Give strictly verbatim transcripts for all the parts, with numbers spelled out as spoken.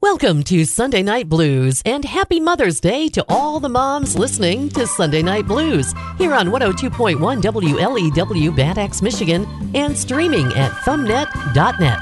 Welcome to Sunday Night Blues, and happy Mother's Day to all the moms listening to Sunday Night Blues here on one oh two point one W L E W Bad Axe, Michigan, and streaming at thumbnet dot net.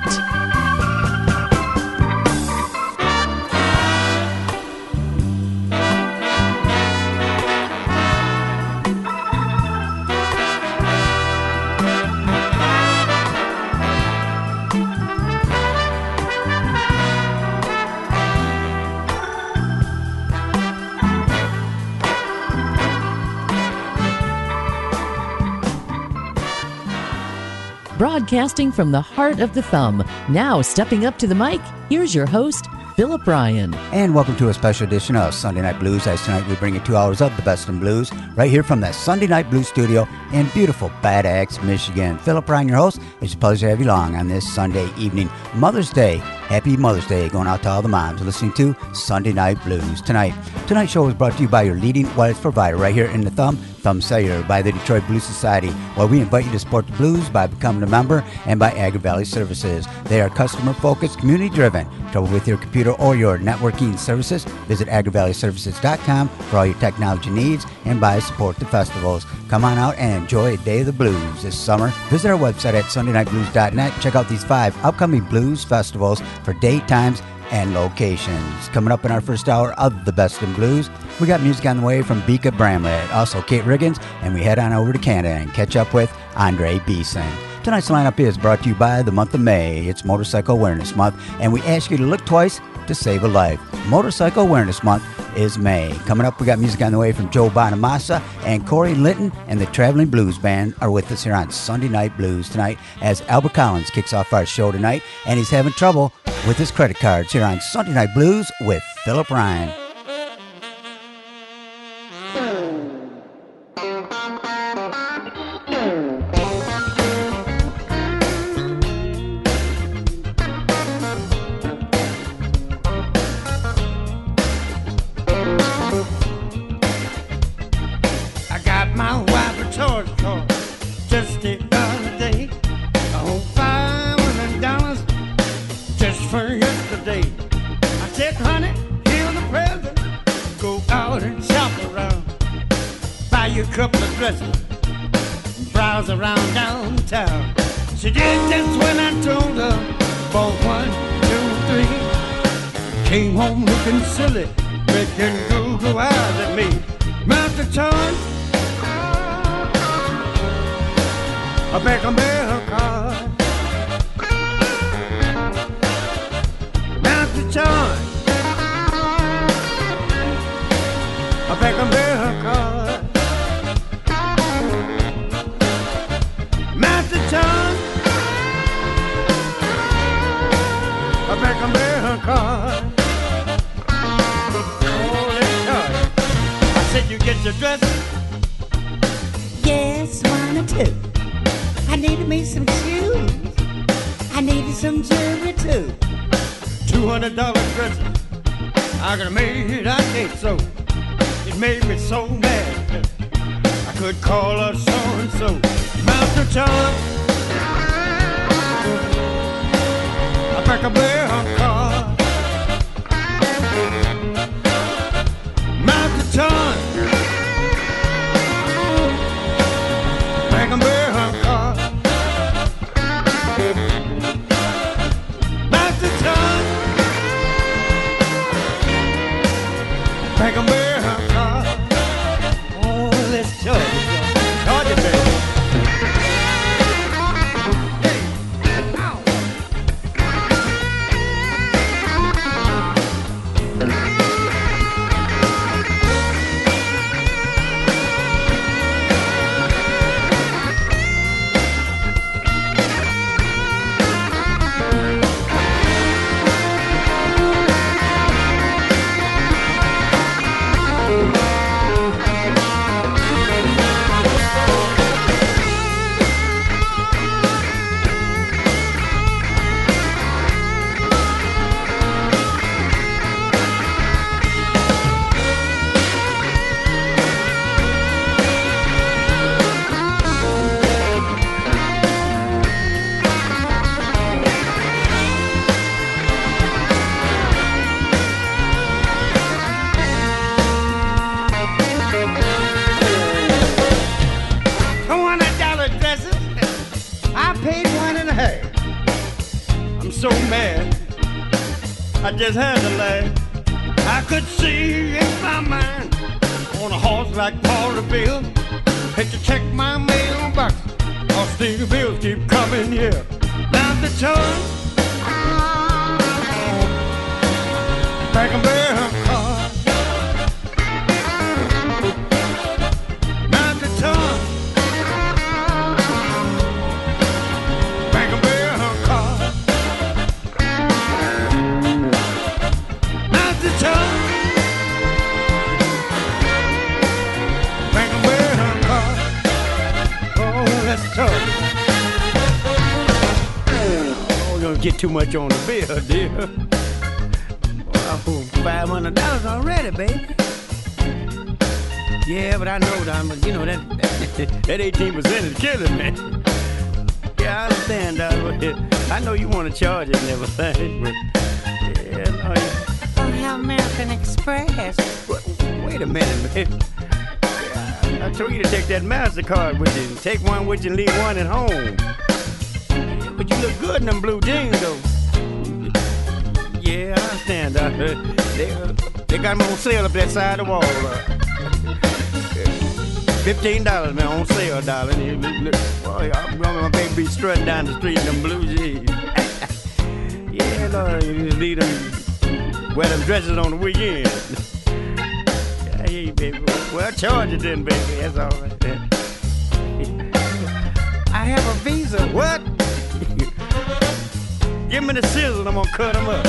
Broadcasting from the heart of the thumb. Now stepping up to the mic, here's your host, Philip Ryan. And welcome to a special edition of Sunday Night Blues. As tonight we bring you two hours of the best in blues right here from the Sunday Night Blues studio in beautiful Bad Axe, Michigan. Philip Ryan, your host. It's a pleasure to have you along on this Sunday evening. Mother's Day. Happy Mother's Day going out to all the moms listening to Sunday Night Blues tonight. Tonight's show is brought to you by your leading wireless provider right here in the thumb, Thumb Cellular, by the Detroit Blues Society, where we invite you to support the blues by becoming a member, and by Agri Valley Services. They are customer-focused, community-driven. Trouble with your computer or your networking services? Visit agri valley services dot com for all your technology needs, and by support the festivals. Come on out and enjoy a day of the blues this summer. Visit our website at sunday night blues dot net. Check out these five upcoming blues festivals for date, times, and locations. Coming up in our first hour of the Best in Blues, we got music on the way from Bika Bramlett, also Kate Riggins, and we head on over to Canada and catch up with Andre Beeson. Tonight's lineup is brought to you by the month of May. It's Motorcycle Awareness Month, and we ask you to look twice to save a life. Motorcycle Awareness Month is May. Coming up, we got music on the way from Joe Bonamassa, and Corey Linton and the Traveling Blues Band are with us here on Sunday Night Blues tonight as Albert Collins kicks off our show tonight, and he's having trouble with his credit cards here on Sunday Night Blues with Philip Ryan. Couple of dresses, browse around downtown. She did just when I told her, bought one, two, three. Came home looking silly, making Google eyes at me. Master John, I beg a bear her card. Master John, I beg a bear her card. I beg a bear her card. Holy God. I said you get your dress. Yes, one or two. I needed me some shoes. I needed some jewelry too. Two hundred dollar dress. I could have made it, I can't sew. It made me so mad. I could call her so and so. Master John, I beg a bear her card. Master John, beg a bear her card. Master John, beg a bear her card. Oh, let's show it. Charge it, baby. so mad, I just had to laugh. I could see in my mind on a horse like Paul Revere, had to check my mailbox, or still bills keep coming here. Now the turn, back and bear her car. Now the turn, back and bear her car. Now the turn, back and bear her car. Oh, that's tough. Oh, don't get too much on the bill, dear. Oh, five hundred dollars already, baby. Yeah, but I know that, you know, that that eighteen percent is killing me. Yeah, I understand, that. I know you want to charge it and everything, but yeah, no, you don't have American Express. Wait a minute, man. Yeah, I told you to take that MasterCard with you. Take one with you and leave one at home. Yeah, but you look good in them blue jeans, though. Yeah, I understand. Uh, they, uh, they got them on sale up that side of the wall. Uh, Fifteen dollars, man, on sale, darling. Boy, I'm going my baby strutting down the street in them blue jeans. Yeah, Lord, you just need them, wear them dresses on the weekend. Hey, baby, well, charge it then, baby. That's all right. I have a Visa. What? Give me the scissors, I'm gonna cut them up.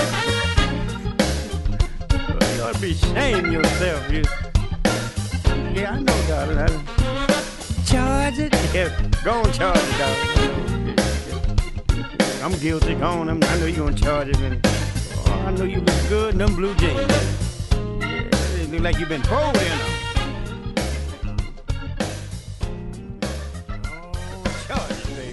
Oh, you ought to be ashamed of yourself. You. Yeah, I know, darling. I, charge it? Yeah, go on, charge it, darling. I'm guilty. Go on. I'm, I know you're gonna charge it. And, oh, I know you look good in them blue jeans. Yeah, it look like you've been pulled in them. Oh, charge it, baby.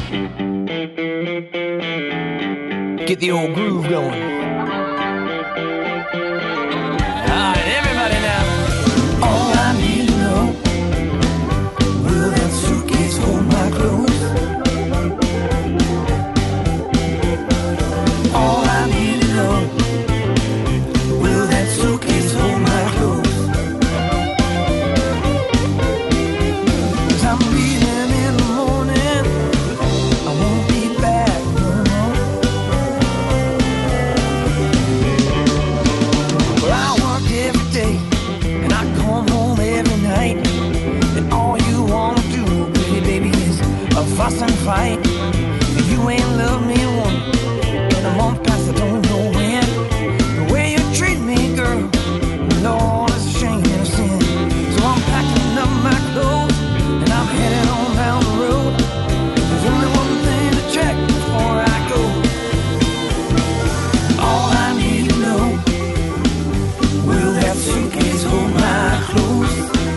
Get the old groove going. All right, everybody now. All I need to know, will that suitcase hold my clothes? All I need to know, will that suitcase hold my clothes? 'Cause I'm leaving in the morning, I won't be back no more. Well, I work every day, and I come home every night, and all you wanna do, pretty baby, is a fuss and fight. And you ain't loved me one in a month past, I don't know when. The way you treat me, girl, Lord, it's a shame and a sin. So I'm packing up my clothes, and I'm heading on down the road. There's only one thing to check before I go. All I need to know, will that suitcase hold my clothes?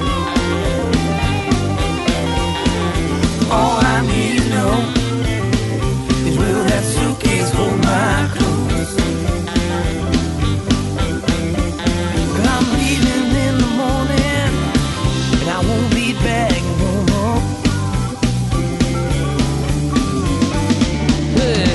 All I need to know is, will that suitcase hold my clothes? 'Cause I'm leaving in the morning, and I won't be back no more. Yeah.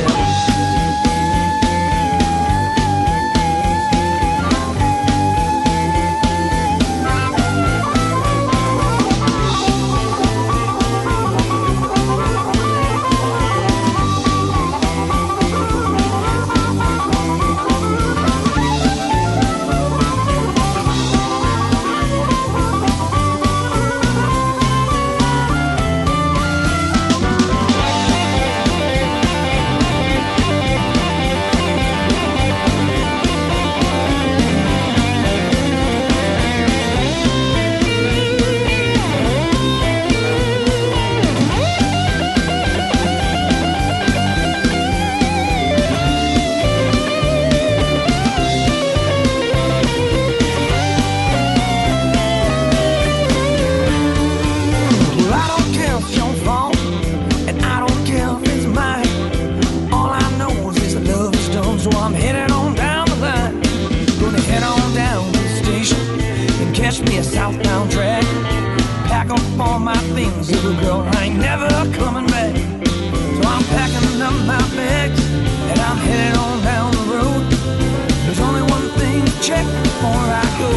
Well, I don't care if it's your fault, and I don't care if it's mine. All I know is this love is done, so I'm headed on down the line. Gonna head on down to the station and catch me a southbound track. Pack up all my things, little girl, I ain't never coming back. So I'm packing up my bags, and I'm headed on down the road. There's only one thing to check before I go.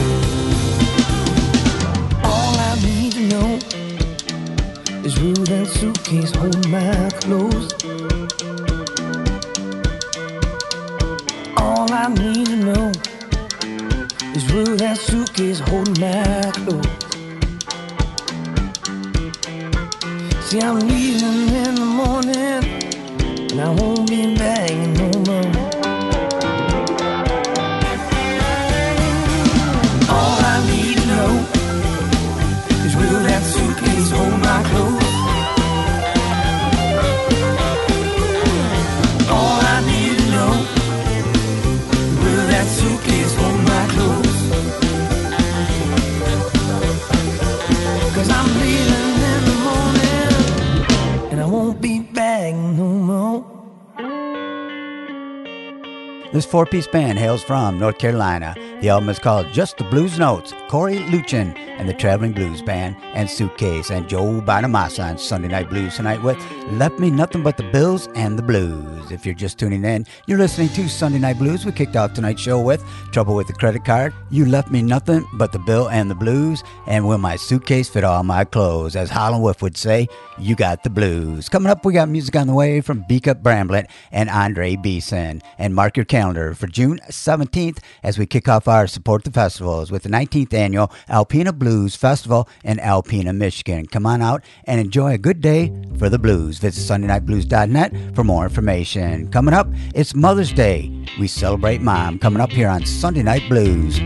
All I need to know is, will that suitcase hold my clothes? All I need to know is, will that suitcase hold my clothes? See, I'm leaving in the morning, and I won't be back no more. All I need to know is, will that suitcase hold my clothes? All I need to know, will that suitcase hold my clothes? 'Cause I'm leaving in the morning, and I won't be back no more. This four-piece band hails from North Carolina. The album is called Just the Blues Notes. Corey Luchin and the Traveling Blues Band, and Suitcase, and Joe Bonamassa on Sunday Night Blues tonight with Left Me Nothing But the Bills and the Blues. If you're just tuning in, you're listening to Sunday Night Blues. We kicked off tonight's show with Trouble with the Credit Card, You Left Me Nothing But the Bill and the Blues, and Will My Suitcase Fit All My Clothes? As Holland Wolf would say, you got the blues. Coming up, we got music on the way from Beakup Bramblett and Andre Beeson. And mark your calendar for June seventeenth as we kick off our Support the Festivals with the nineteenth Annual Alpena Blues Festival in Alpena, Michigan. Come on out and enjoy a good day for the blues. Visit Sunday Night Blues dot net for more information. Coming up, it's Mother's Day. We celebrate Mom. Coming up here on Sunday Night Blues.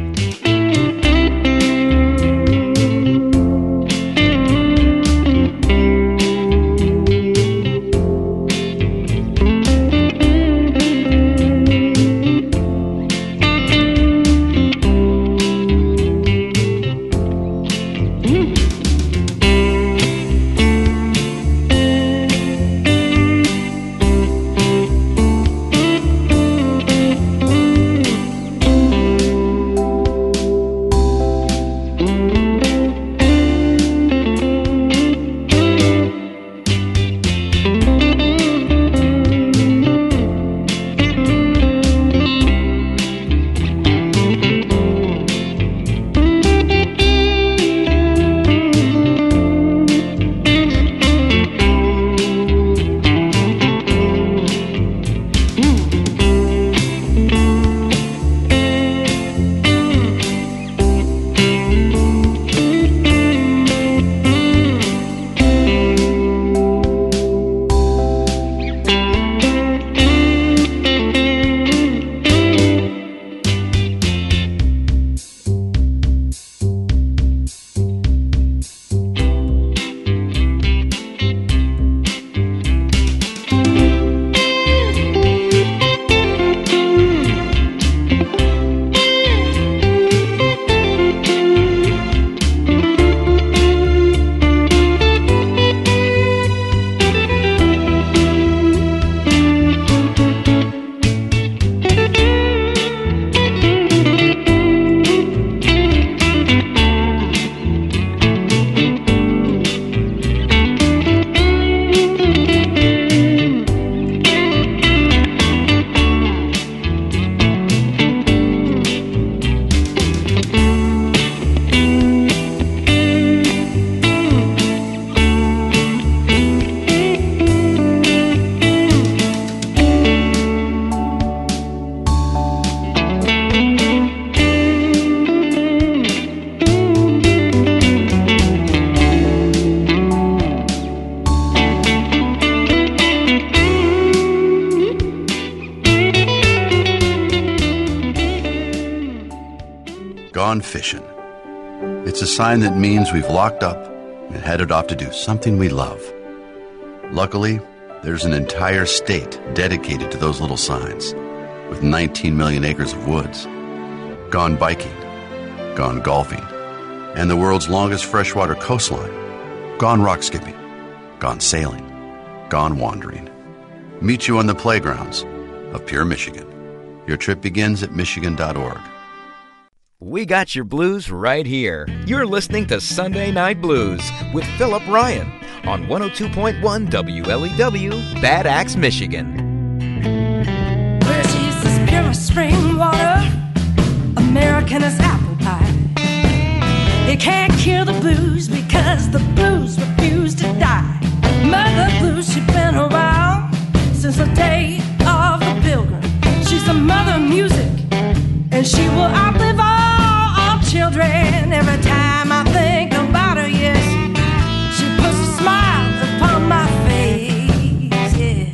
gone fishing. It's a sign that means we've locked up and headed off to do something we love. Luckily, there's an entire state dedicated to those little signs, with nineteen million acres of woods. Gone biking, gone golfing, and the world's longest freshwater coastline. Gone rock skipping, gone sailing, gone wandering. Meet you on the playgrounds of Pure Michigan. Your trip begins at michigan dot org. We got your blues right here. You're listening to Sunday Night Blues with Philip Ryan on one oh two point one W L E W, Bad Axe, Michigan. Where she's this pure spring water, American as apple pie. You can't cure the blues because the blues refuse to die. Mother Blues, she's been around since the day of the Pilgrim. She's the mother of music, and she will outlive all our children. Every time I think about her, yes, she puts a smile upon my face, yeah.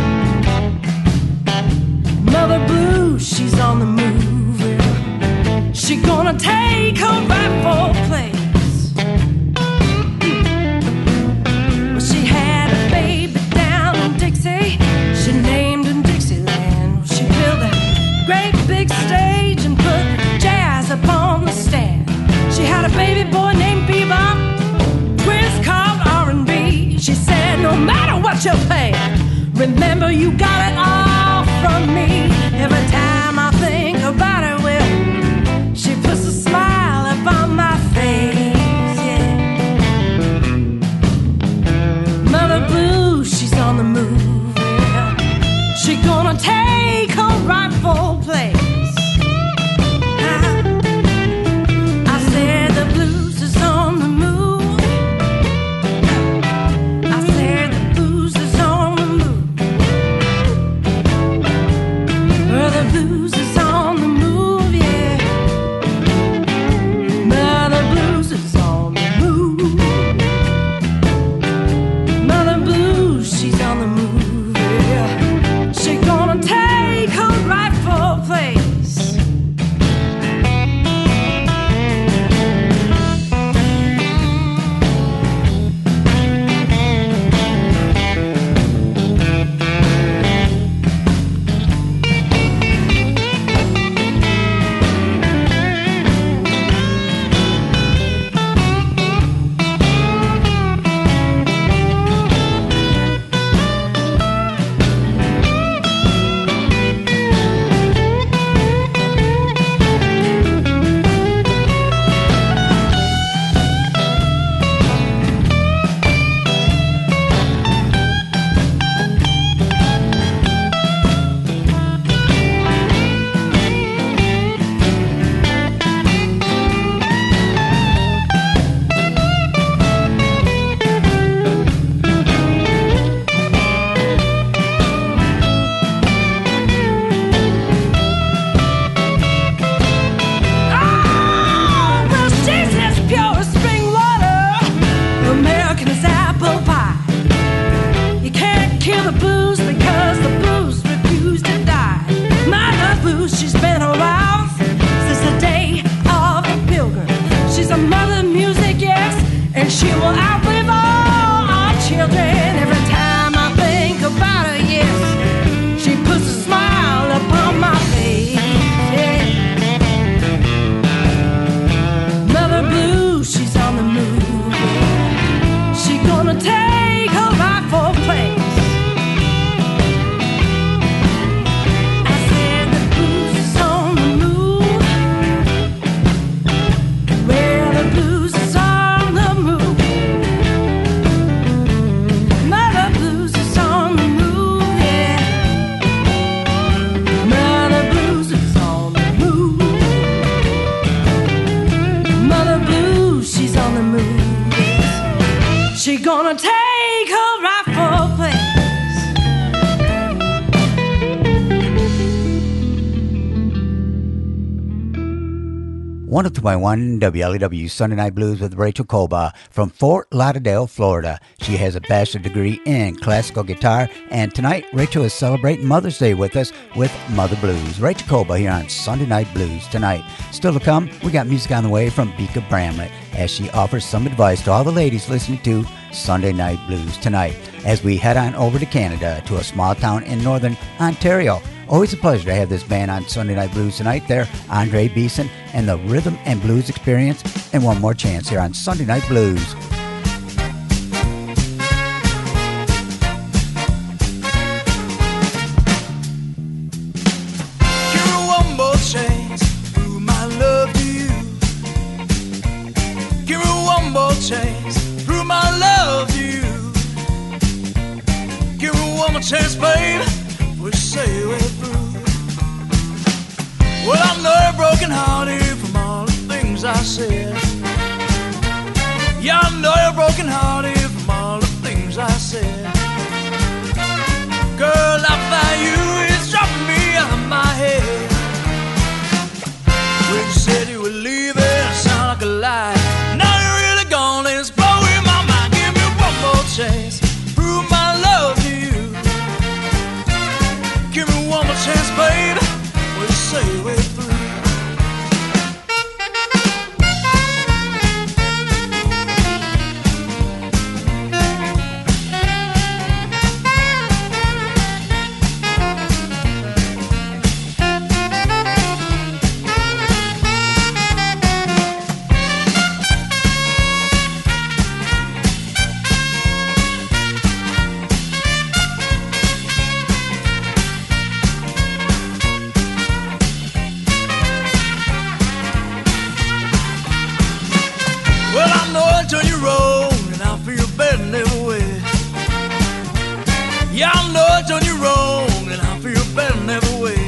Mother Blues, she's on the move, yeah. She gonna take her rightful place. Well, she had a baby down in Dixie. She named him Dixieland. She built a great big stage and put jazz upon the stand. She had a baby boy named Bebop, twins called R and B. She said, no matter what you pay, remember you got it all from me. Every time I think about her, well, she puts a smile upon my face, yeah. Mother Blues, she's on the move, yeah. She gonna take her rightful place. I said the blues is on the move. I said the blues is on the move. Well, the blues is on the move, yeah. Mother Blues is on the move. Mother Blues, she's on the move, yeah. She gonna take her rightful place. She will outlive all our children. Every time I think about her, yes, she puts a smile upon my face, yeah. Mother Blues, she's on the move, yeah. She gonna take her rightful place. one oh two point one W L E W Sunday Night Blues with Rachel Coba from Fort Lauderdale, Florida. She has a bachelor's degree in classical guitar, and tonight Rachel is celebrating Mother's Day with us with Mother Blues. Rachel Coba here on Sunday Night Blues tonight. Still to come, we got music on the way from Bika Bramlett as she offers some advice to all the ladies listening to Sunday Night Blues tonight as we head on over to Canada to a small town in northern Ontario. Always a pleasure to have this band on Sunday Night Blues tonight. They're Andre Beeson and the Rhythm and Blues Experience. And one more chance here on Sunday Night Blues. Give me one more chance, prove my love to you. Give me one more chance, prove my love to you. Give me one more chance, babe. We say we're through. Well, I know you're broken hearted from all the things I said. Yeah, I know you're broken hearted from all the things I said. Girl, I find you is dropping me out of my head. When you said you were leaving, it sounded like a lie. Now you're really gone and it's blowing my mind. Give me one more chance, prove my love to you. Give me one more chance, baby. We say we're through. Yeah, I know I done you wrong, and I feel better than ever way.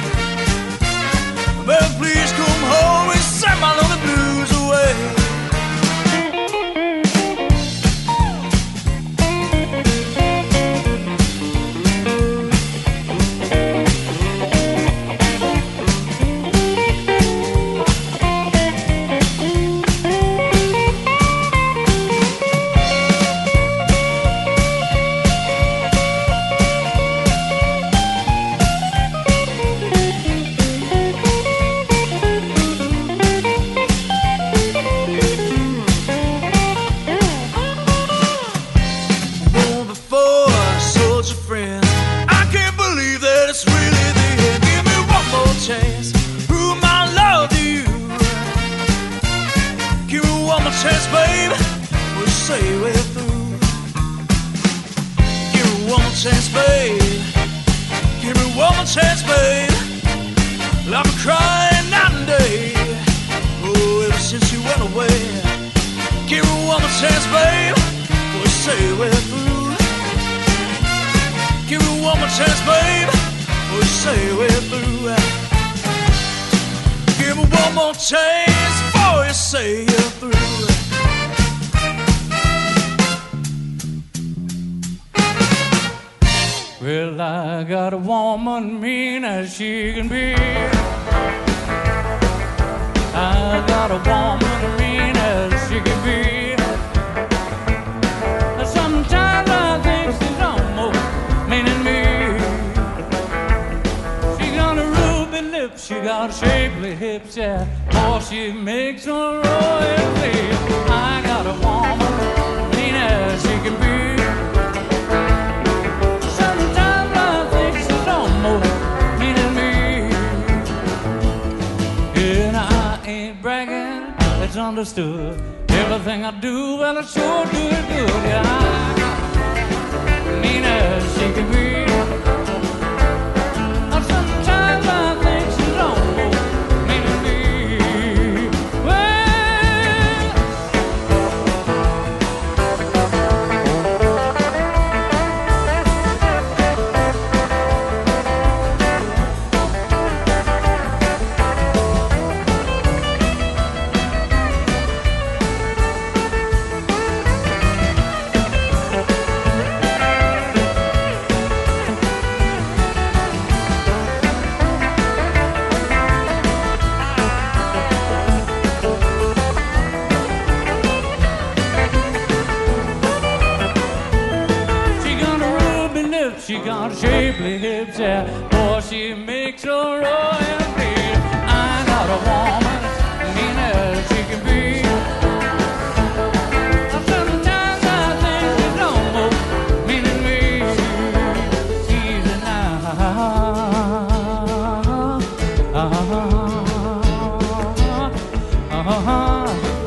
Baby, please come home and set my lonely blues away. Chance, babe, we'll say we're through. Give me one more chance, babe. Give me one more chance, babe. I've been crying night and day, oh, ever since you went away. Give me one more chance, babe. We'll say we're through. Give me one more chance, babe. We'll say we're through. Give me one more chance before you say you're through. Well, I got a woman mean as she can be. I got a woman mean as she can be. Sometimes I think she's almost mean than me. She got a ruby lips, she got shapely hips, yeah. Boy, she makes a royalty. I got a woman mean as she can be. It's understood. Everything I do, well, I sure do it good. Yeah, I mean as she can be. Sometimes I think she's almost mean to me. Well, got shapely hips, yeah. Boy, she makes a royal feel. I got a woman, mean as she can be. Sometimes I think she's almost meaning me. Easy now. Uh-huh. Uh-huh.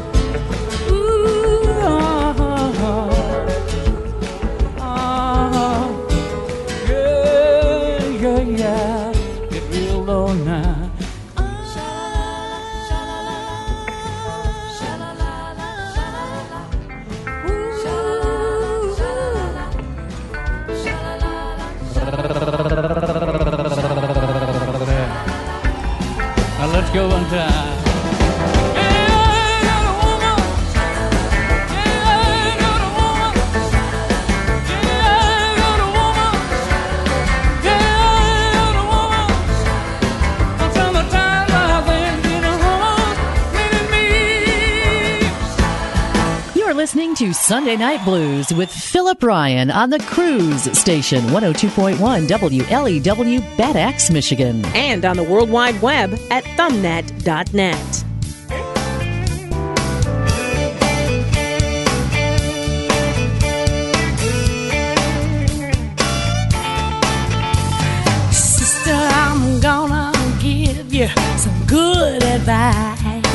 Now let's go one time. Listening to Sunday Night Blues with Philip Ryan on the Cruise Station, one oh two point one W L E W, Bad Axe, Michigan. And on the World Wide Web at thumbnet dot net. Sister, I'm gonna give you some good advice.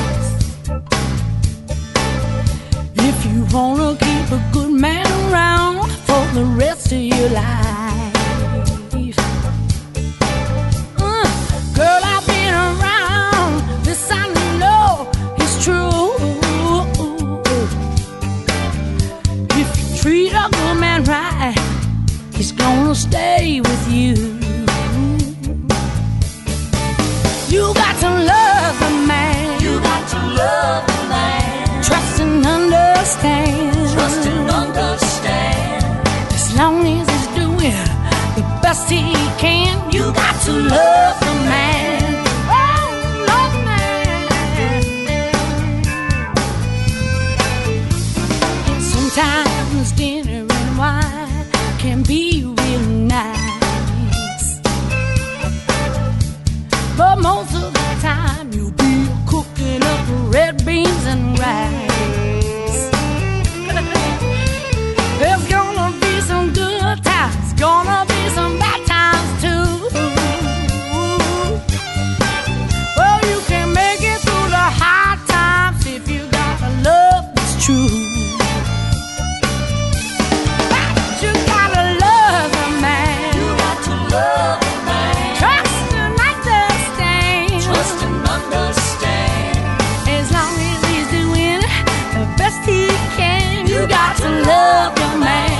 If you wanna keep a good man around for the rest of your life, uh, girl, I've been around. This I know is true. If you treat a good man right, he's gonna stay with you. You got to love the man. You got to love the man. Trust and understand. Trust and understand. As long as he's doing the best he can, you got to love the man. Oh, love the man. Sometimes dinner and wine can be real nice, but most of the time you'll be cooking up red beans and rice. There's gonna be some good times, gonna be some bad times too. Well, you can make it through the hard times if you got a love that's true. But you gotta love the man. You got to love the man. Trust and understand. Trust and understand. As long as he's doing the best he can, you got to love your man.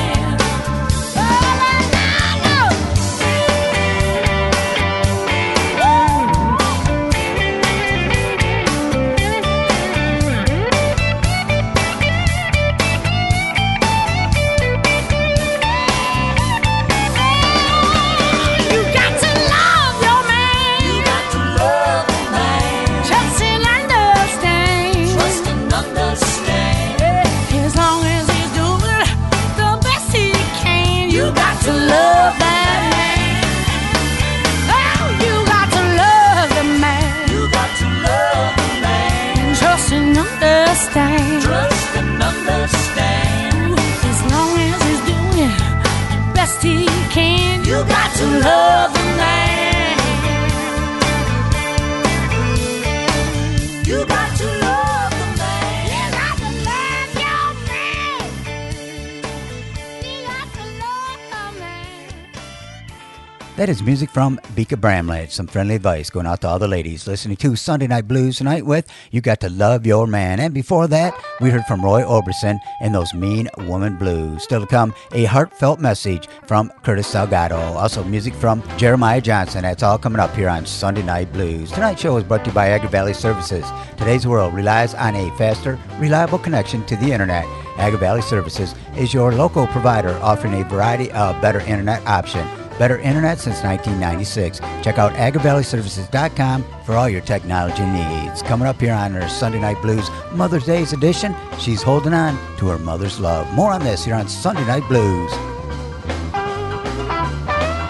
Love that man. Oh, you got to love the man. You got to love the man. Trust and understand. Trust and understand. As long as he's doing the best he can, you got to love the man. You got to love the man. You got to love your man. You got to love the man. That is music from Bika Bramlett. Some friendly advice going out to all the ladies listening to Sunday Night Blues tonight with You Got to Love Your Man. And before that, we heard from Roy Orbison and those Mean Woman Blues. Still to come, a heartfelt message from Curtis Salgado. Also, music from Jeremiah Johnson. That's all coming up here on Sunday Night Blues. Tonight's show is brought to you by Agri Valley Services. Today's world relies on a faster, reliable connection to the internet. Agri Valley Services is your local provider offering a variety of better internet options. Better internet since nineteen ninety-six. Check out agri valley services dot com for all your technology needs. Coming up here on our Sunday Night Blues Mother's Day's edition, she's holding on to her mother's love. More on this here on Sunday Night Blues.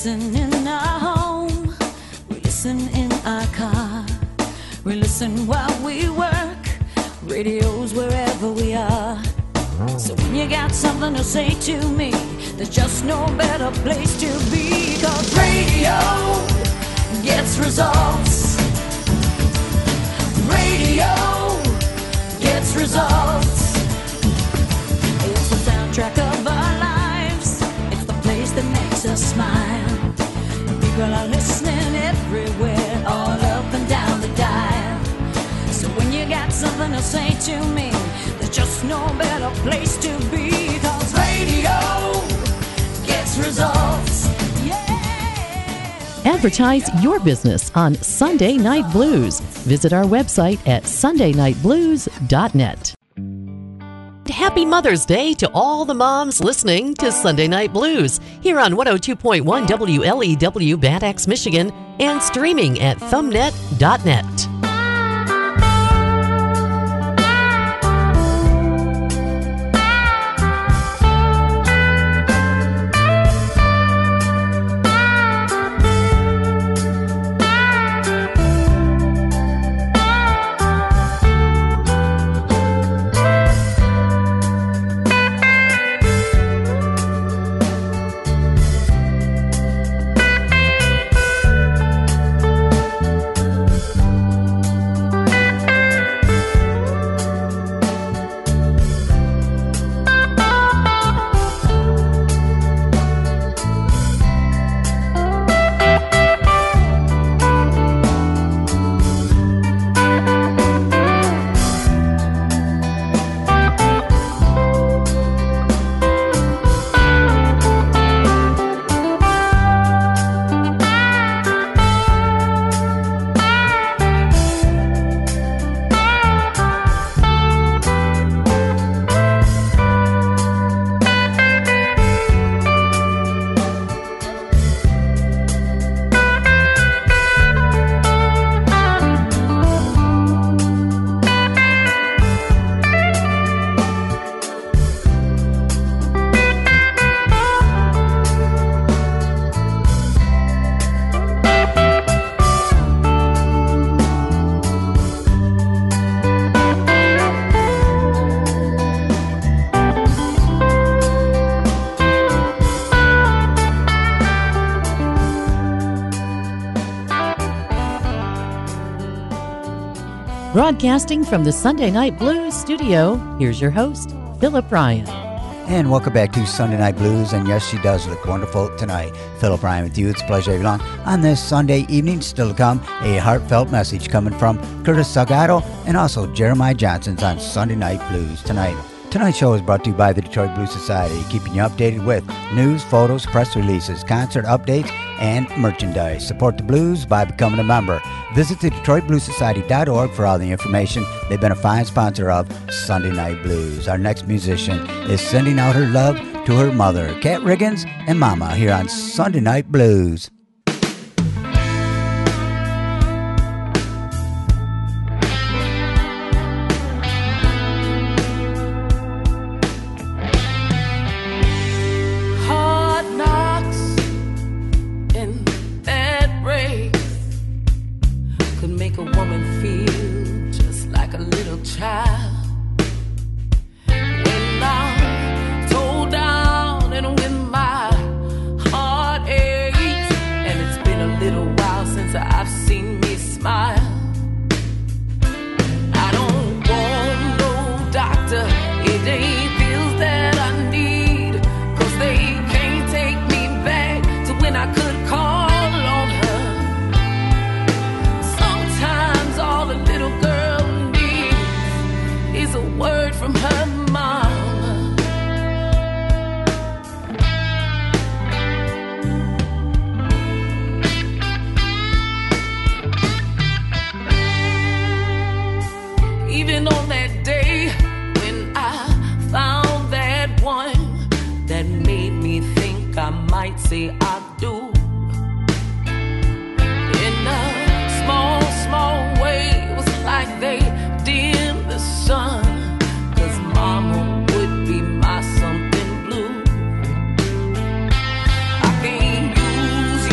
listen in our home, we listen in our car, we listen while we work, radios wherever we are. So when you got something to say to me, there's just no better place to be. 'Cause radio gets results. Radio gets results. It's the soundtrack of our lives. It's the place that makes us smile. People are listening everywhere, all up and down the dial. So when you got something to say to me, there's just no better place to be. 'Cause radio gets results. Advertise your business on Sunday Night Blues. Visit our website at sunday night blues dot net. Happy Mother's Day to all the moms listening to Sunday Night Blues here on one oh two point one W L E W Bad Axe, Michigan, and streaming at thumbnet dot net. Broadcasting from the Sunday Night Blues studio, here's your host, Philip Ryan. And welcome back to Sunday Night Blues. And yes, she does look wonderful tonight. Philip Ryan with you. It's a pleasure to have you along on this Sunday evening. Still to come, a heartfelt message coming from Curtis Salgado and also Jeremiah Johnson's on Sunday Night Blues tonight. Tonight's show is brought to you by the Detroit Blues Society, keeping you updated with news, photos, press releases, concert updates, and merchandise. Support the blues by becoming a member. Visit the Detroit Blues Society dot org for all the information. They've been a fine sponsor of Sunday Night Blues. Our next musician is sending out her love to her mother, Kat Riggins, and Mama here on Sunday Night Blues. Use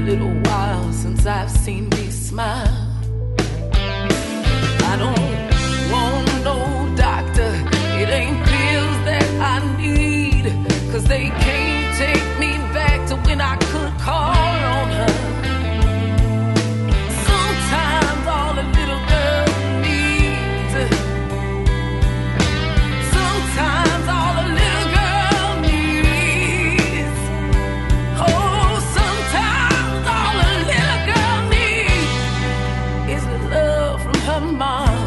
little while since I've seen thee smile. I don't want no doctor, it ain't pills that I need, 'cause they can't take me back to when I could call on her. Sometimes all a little girl needs, sometimes all a little girl needs, oh, sometimes all a little girl needs is the love from her mom.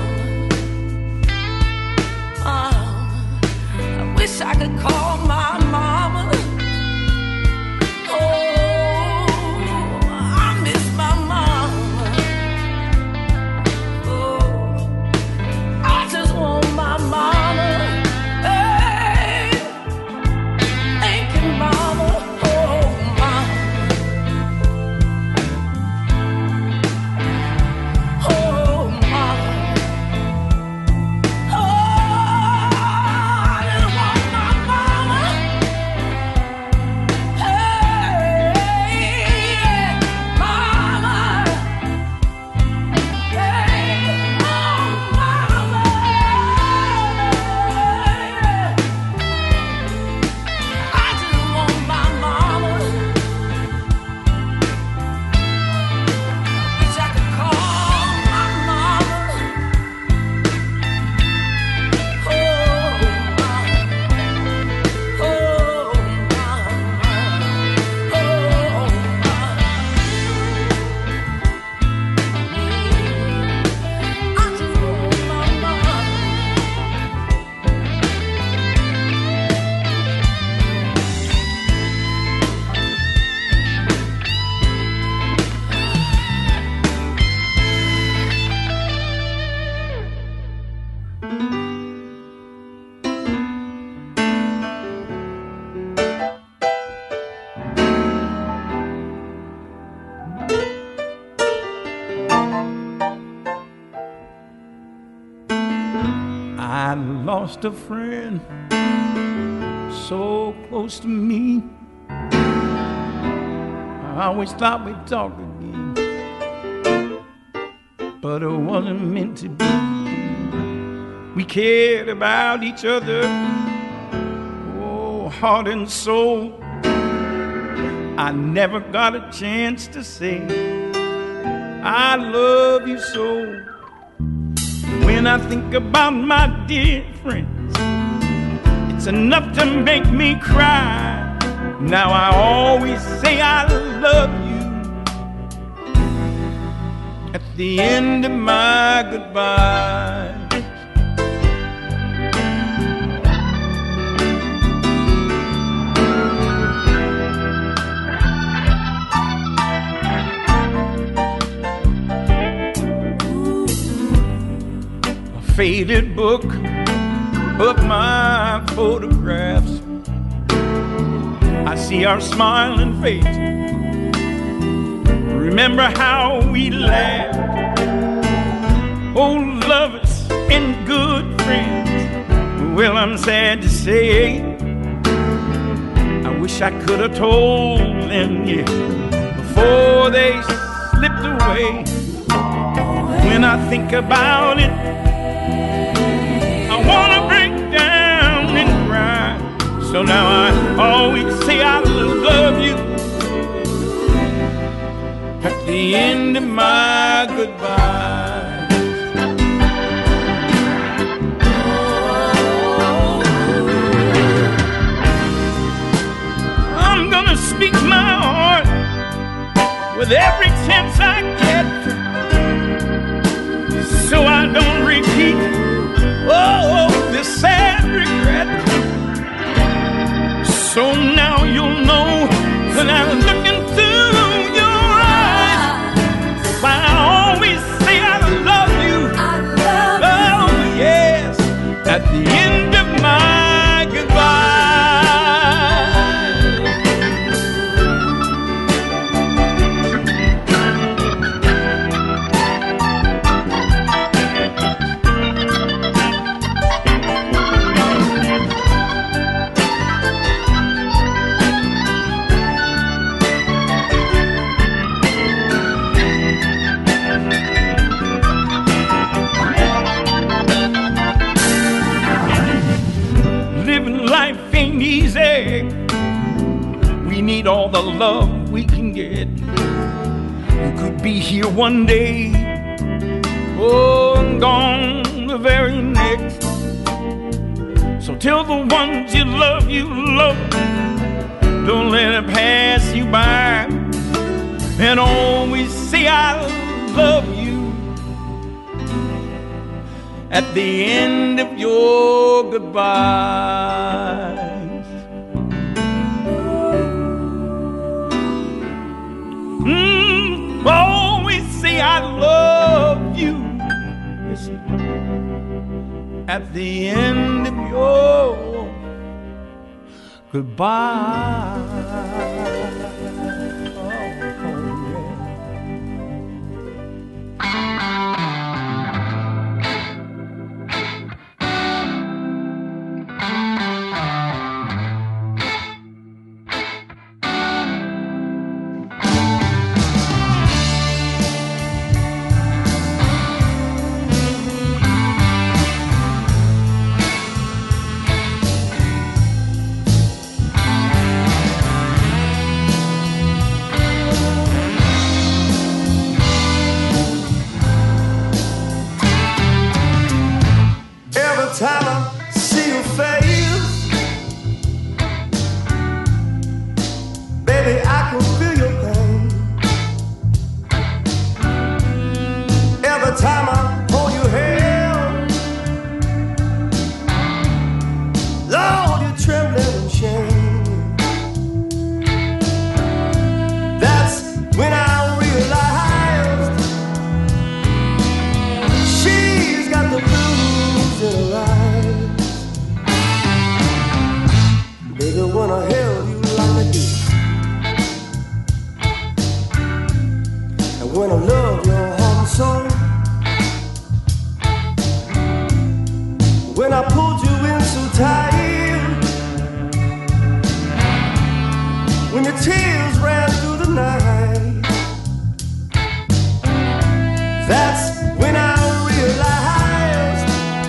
Mom, I wish I could call my mama. Oh, I miss my mama. Oh, I just want my mama. Hey, thank you, mama. Oh, mama. Oh, mama. I lost a friend so close to me. I always thought we'd talk again, but it wasn't meant to be. We cared about each other, oh, heart and soul. I never got a chance to say I love you so. When I think about my dear friends, it's enough to make me cry. Now I always say I love you at the end of my goodbye. Faded book of my photographs, I see our smiling faces. Remember how we laughed, oh, lovers and good friends. Well, I'm sad to say, I wish I could have told them, yeah, before they slipped away. When I think about it, I wanna break down and cry. So now I always say I love you at the end of my goodbye. I'm gonna speak my heart with every chance I get, so I don't repeat, oh, this sad regret. So now you'll know when I look into your eyes, why I always say I love you. I love oh, you. Yes, at the end of my goodbye. we need all the love we can get. You could be here one day, oh, and gone the very next. So tell the ones you love, you love, don't let it pass you by. And always say I love you at the end of your goodbyes. Mm, always say I love you at the end of your goodbye. Time I see your face, baby, I can feel your pain. Every time I hold your hand, Lord, you're trembling in shame. That's when I realized she's got the blues in her eyes. Baby, when I held you like I do, and when I loved your heart and soul, when I pulled you in so tight, when your tears ran through the night, that's when I realized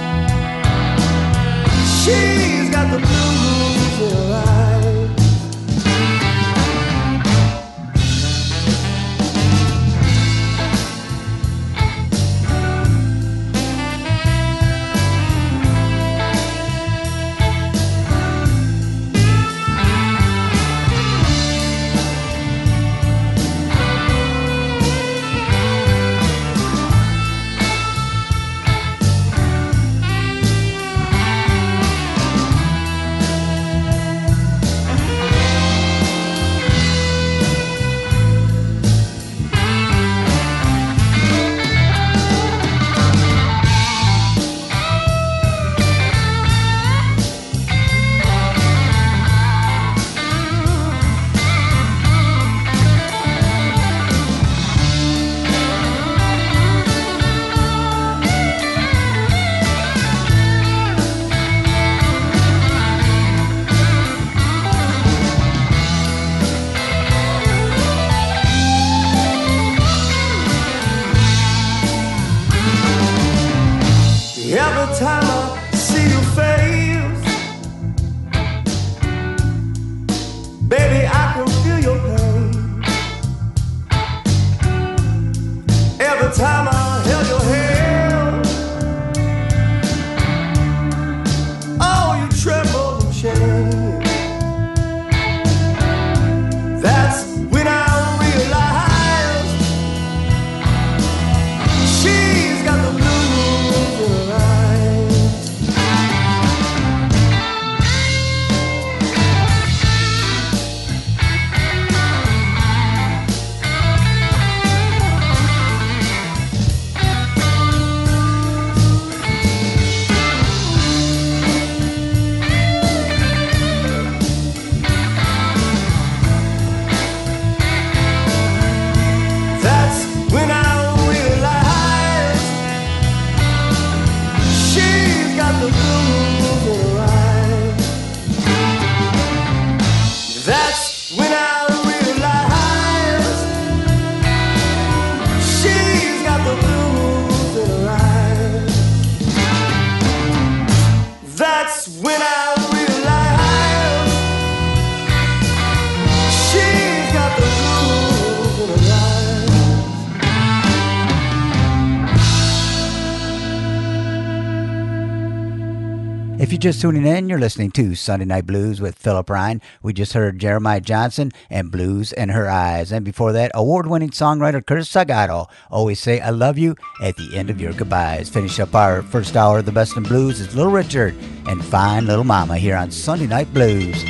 she's got the blues in her eyes. Every time I see your face, baby, I can feel your pain. Every time I held your hand, oh, you trembled in shame. That's when I realized she's got the blues in her eyes. If you're just tuning in, you're listening to Sunday Night Blues with Philip Ryan. We just heard Jeremiah Johnson and Blues in Her Eyes. And before that, award-winning songwriter Curtis Salgado, Always Say I Love You at the End of Your Goodbyes. Finish up our first hour of the Best in Blues is Little Richard and Fine Little Mama here on Sunday Night Blues.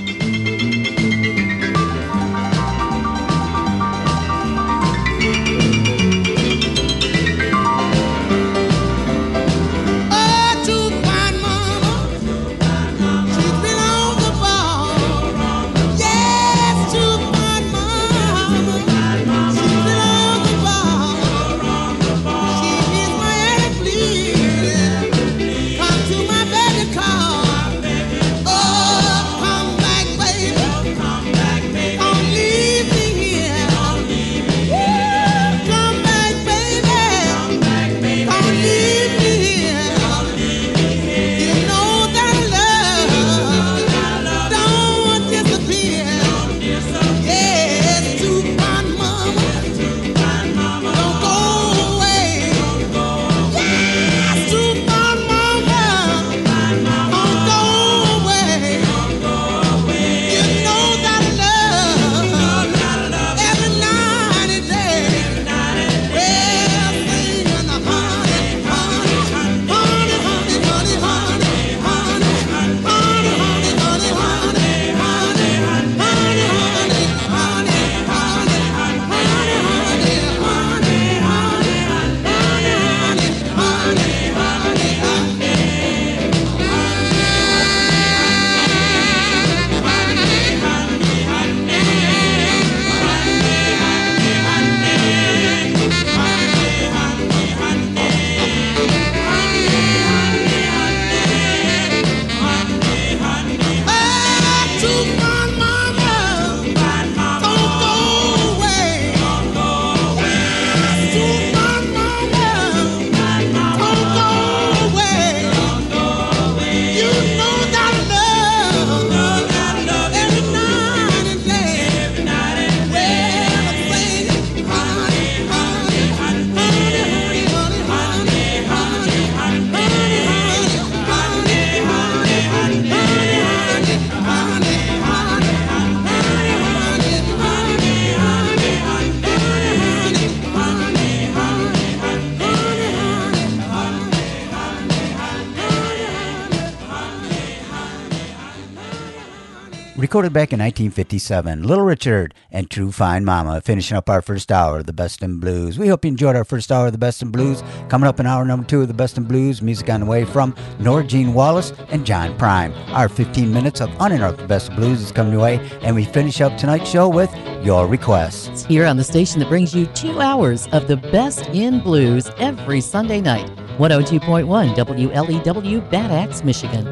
Recorded back in nineteen fifty-seven, Little Richard and True Fine Mama, finishing up our first hour of the Best in Blues. We hope you enjoyed our first hour of the Best in Blues. Coming up in hour number two of the Best in Blues, music on the way from Nora Jean Wallace and John Prime. Our fifteen minutes of uninterrupted Best in Blues is coming your way, and we finish up tonight's show with your requests. Here on the station that brings you two hours of the Best in Blues every Sunday night. one oh two point one W L E W, Bad Axe, Michigan.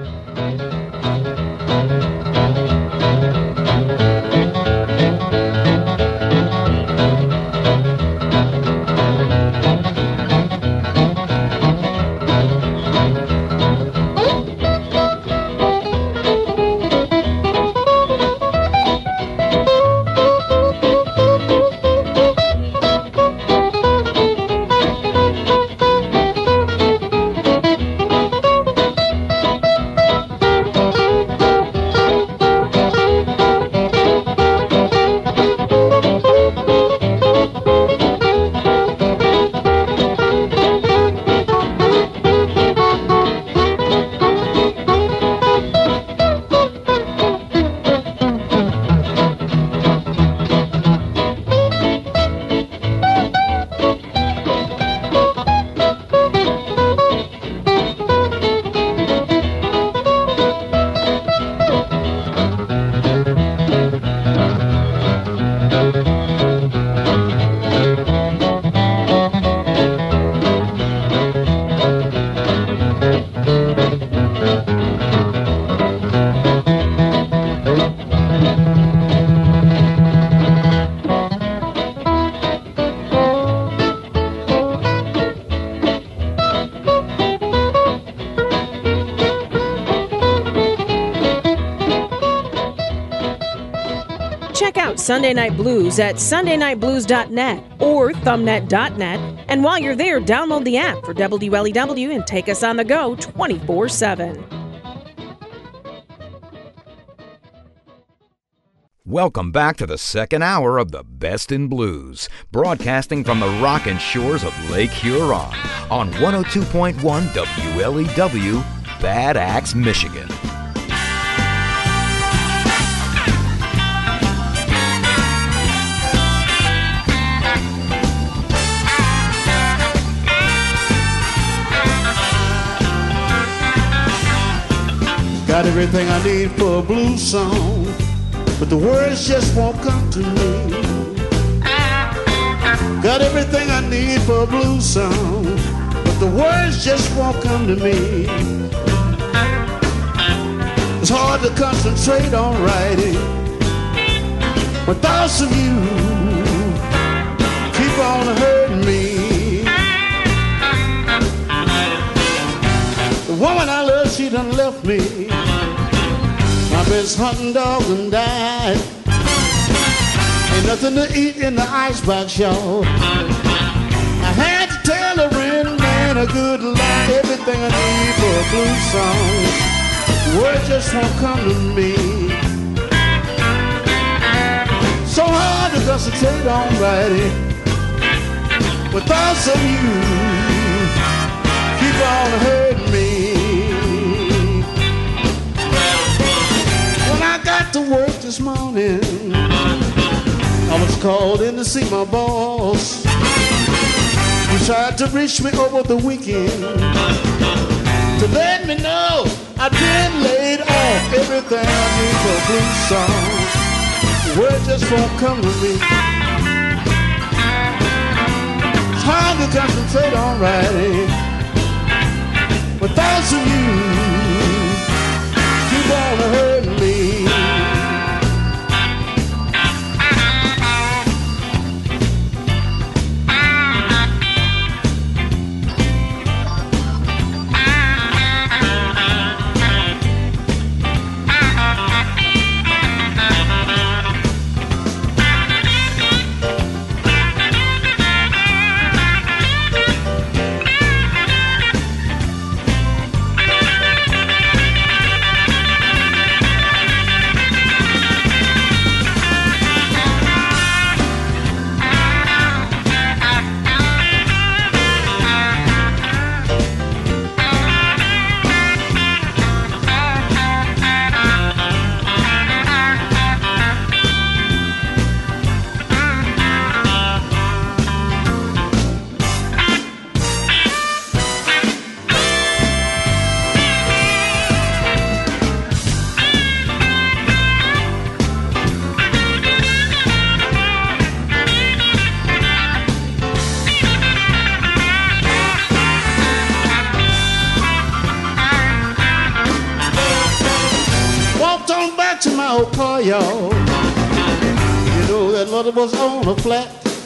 Sunday Night Blues at sunday night blues dot net or thumbnet dot net. And while you're there, download the app for W L E W and take us on the go twenty-four seven. Welcome back to the second hour of the Best in Blues, broadcasting from the rockin' shores of Lake Huron on one oh two point one W L E W, Bad Axe, Michigan. Got everything I need for a blues song, but the words just won't come to me. Got everything I need for a blues song, but the words just won't come to me. It's hard to concentrate on writing when thoughts of you keep on hurting me. The woman I love, she done left me. My best hunting dog and died. Ain't nothing to eat in the icebox, y'all. I had to tell the rent man a good lie. Everything I need for a blues song, the word just won't come to me. So hard to concentrate on writing with thoughts of you keep on hurting me. When I got to work this morning, I was called in to see my boss. He tried to reach me over the weekend to let me know I'd been laid off. Everything I need for a blues song, the word just won't come to me. It's hard to concentrate on writing with thoughts of you keep on hurting me. Y'all, you know that mother was on a flat.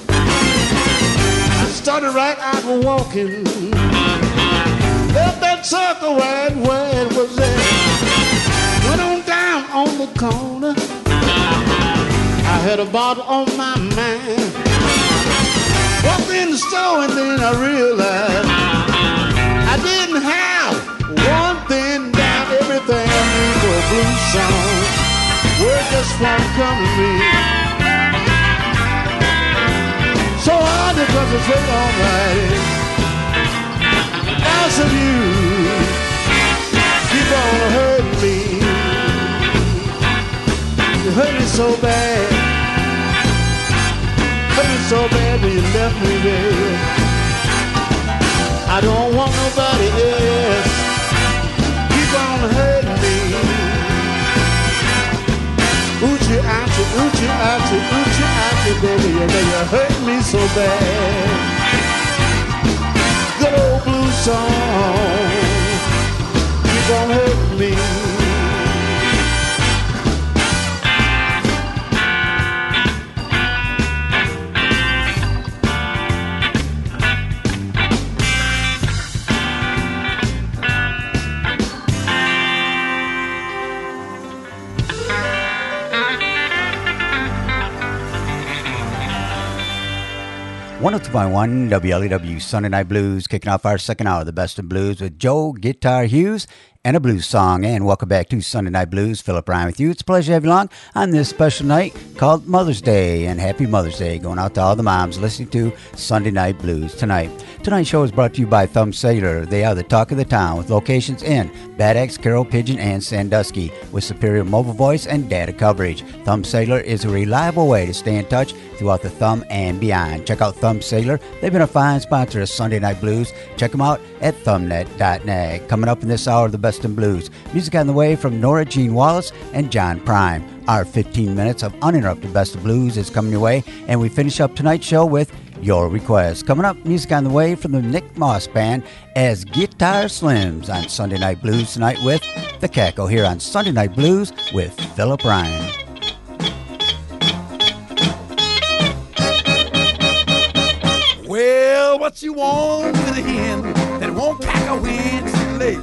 I started right out walking, left that circle right where it was at. Went on down on the corner, I had a bottle on my mind. Walked in the store and then I realized I didn't have one thing down. Everything I need for a blues song, word just won't come to me. So hard to concentrate on writing. Thoughts of you keep on hurting me. You hurt me so bad, hurt me so bad when you left me, baby. I don't want nobody else. Keep on hurting me. Oochie, ouchie, oochie, ouchie, oochie, ouchie, baby, you know you hurt me so bad. Good old blues song, keep on hurting me. one oh two point one W L E W Sunday Night Blues, kicking off our second hour of the Best of Blues with Joe Guitar Hughes and a blues song. And welcome back to Sunday Night Blues. Philip Ryan with you. It's a pleasure to have you along on this special night called Mother's Day. And happy Mother's Day going out to all the moms listening to Sunday Night Blues tonight. Tonight's show is brought to you by Thumb Cellular. They are the talk of the town with locations in Bad Axe, Carroll, Pigeon, and Sandusky with superior mobile voice and data coverage. Thumb Cellular is a reliable way to stay in touch throughout the Thumb and beyond. Check out Thumb Cellular. They've been a fine sponsor of Sunday Night Blues. Check them out at thumbnet dot net. Coming up in this hour of the best in blues, music on the way from Nora Jean Wallace and John Prime. Our fifteen minutes of uninterrupted best of blues is coming your way, and we finish up tonight's show with your request. Coming up, music on the way from the Nick Moss Band as Guitar Slims on Sunday Night Blues tonight with The Cackle here on Sunday Night Blues with Philip Ryan. Well, what you want with a hen that won't cackle when she's late?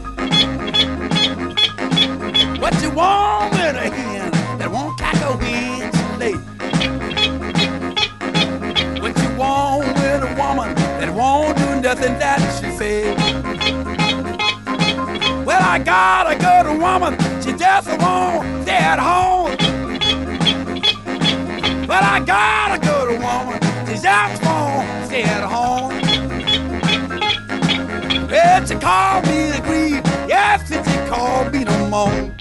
What you want with a hen that won't cackle when she's late? What you want with a woman that won't do nothing that she said? Well, I got a good woman, she just won't stay at home. Well, I got a good woman, she just won't stay at home. Well, she called me to grieve, yes, she called me to moan.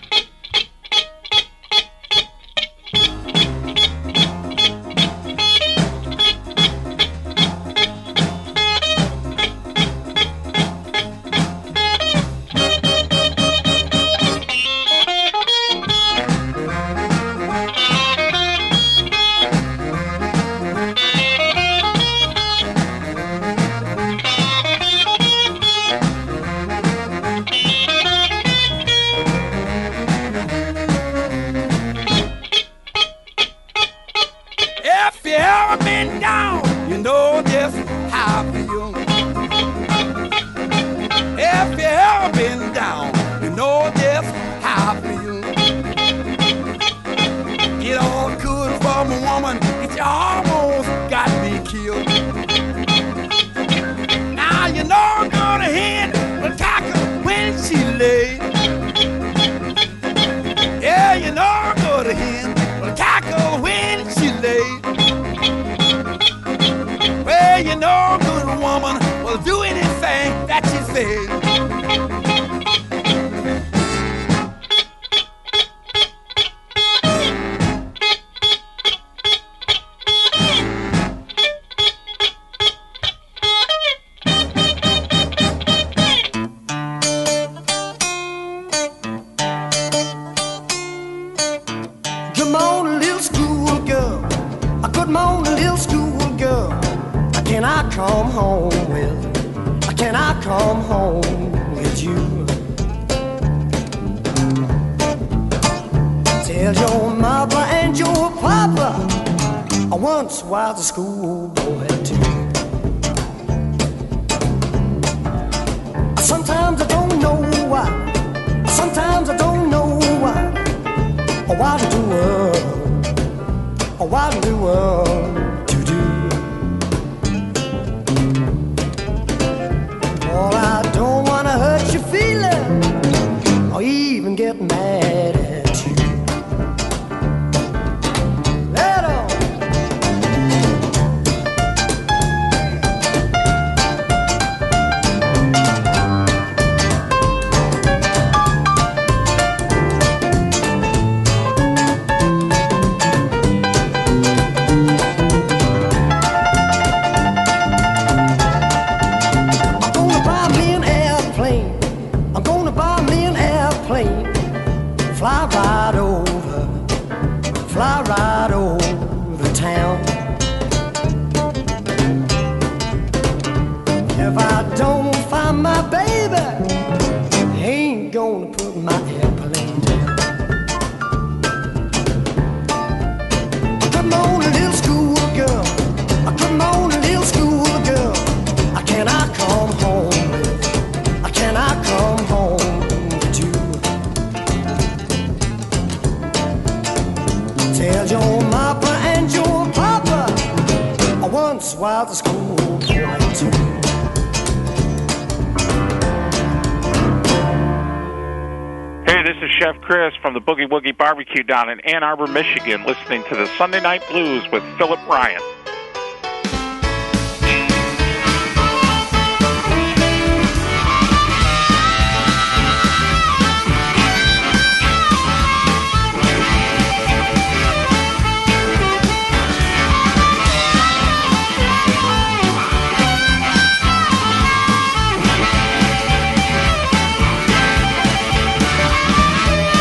this is Chef Chris from the Boogie Woogie Barbecue down in Ann Arbor, Michigan, listening to the Sunday Night Blues with Philip Bryant.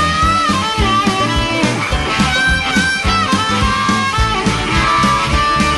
Thank you.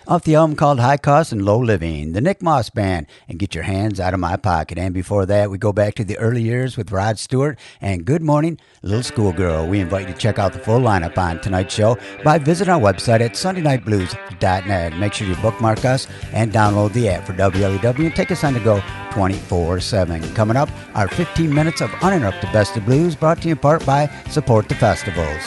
off the album called High Cost and Low Living, the Nick Moss Band, and Get Your Hands Out of My Pocket. And before that, we go back to the early years with Rod Stewart and Good Morning, Little Schoolgirl. We invite you to check out the full lineup on tonight's show by visiting our website at sunday night blues dot net. Make sure you bookmark us and download the app for W L E W and take us on the go twenty-four seven. Coming up, our fifteen minutes of uninterrupted Best of Blues, brought to you in part by Support the Festivals.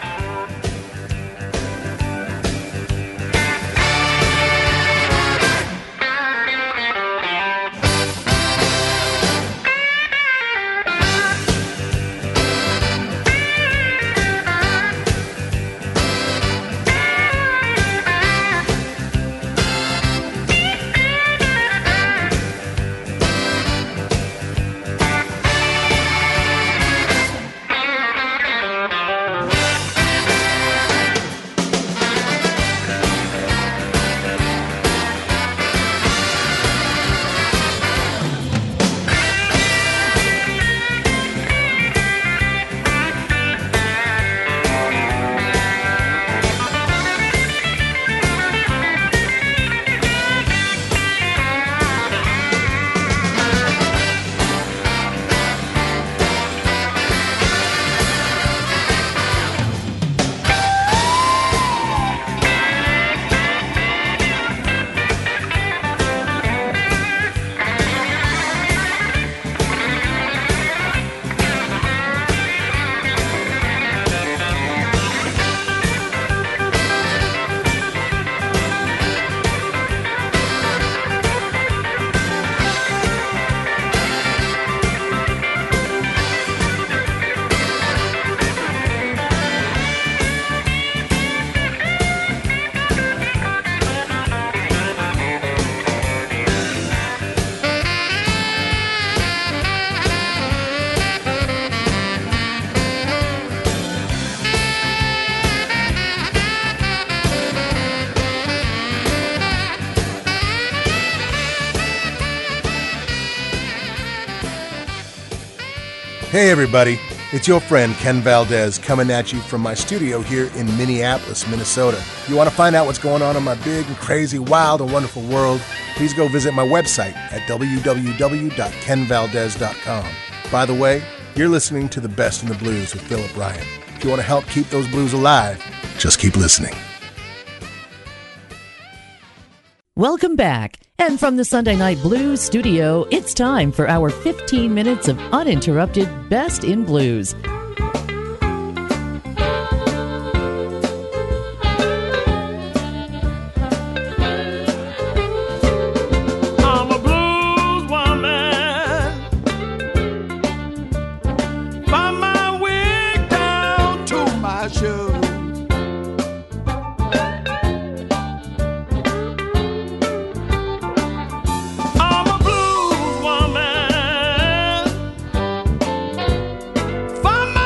Hey everybody, it's your friend Ken Valdez coming at you from my studio here in Minneapolis, Minnesota. You want to find out what's going on in my big and crazy, wild and wonderful world? Please go visit my website at w w w dot ken valdez dot com. By the way, you're listening to The Best in the Blues with Philip Bryant. If you want to help keep those blues alive, just keep listening. Welcome back. And from the Sunday Night Blues studio, it's time for our fifteen minutes of uninterrupted Best in Blues. I'm a blues woman, from my wig down to my shoes. From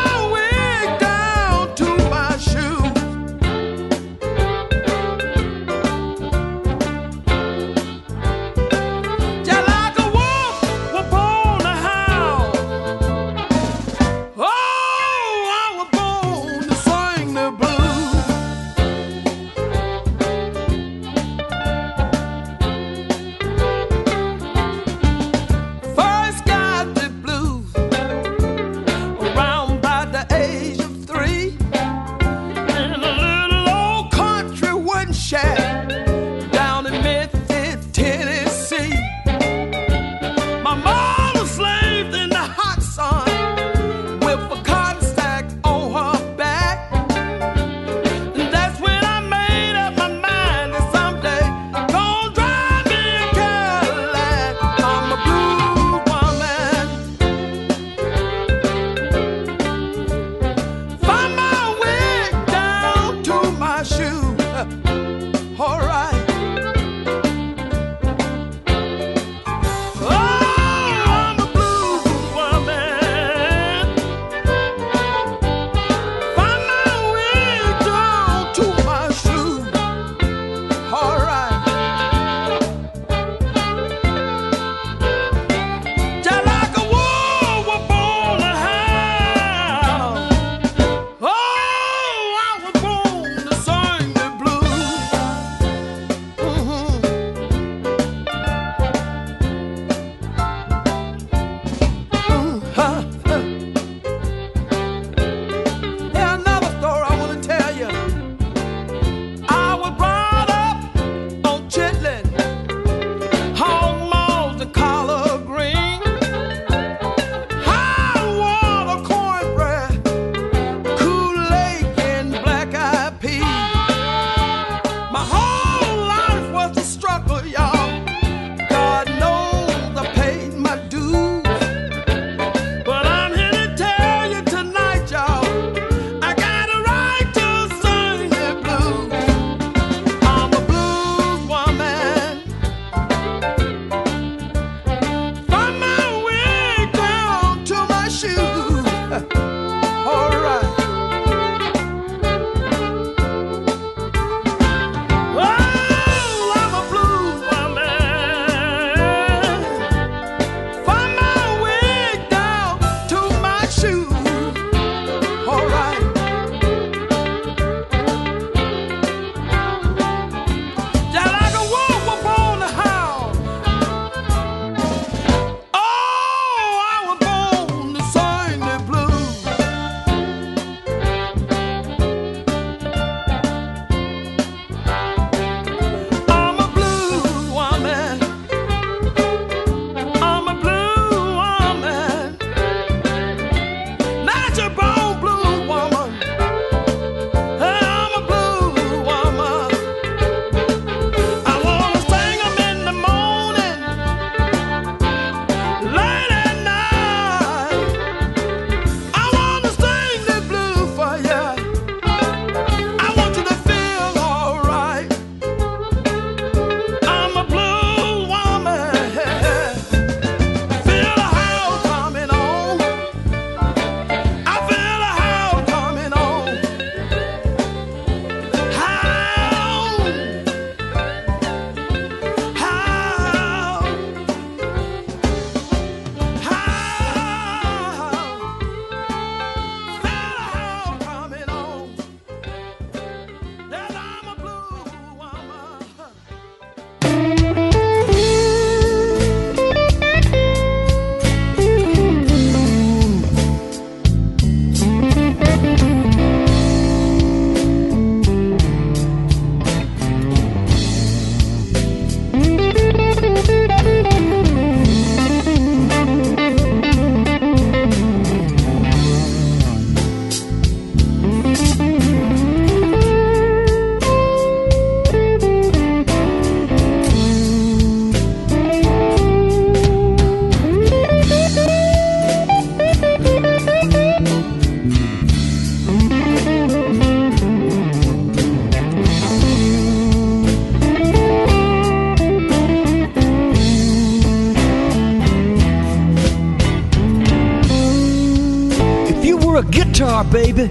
guitar, baby,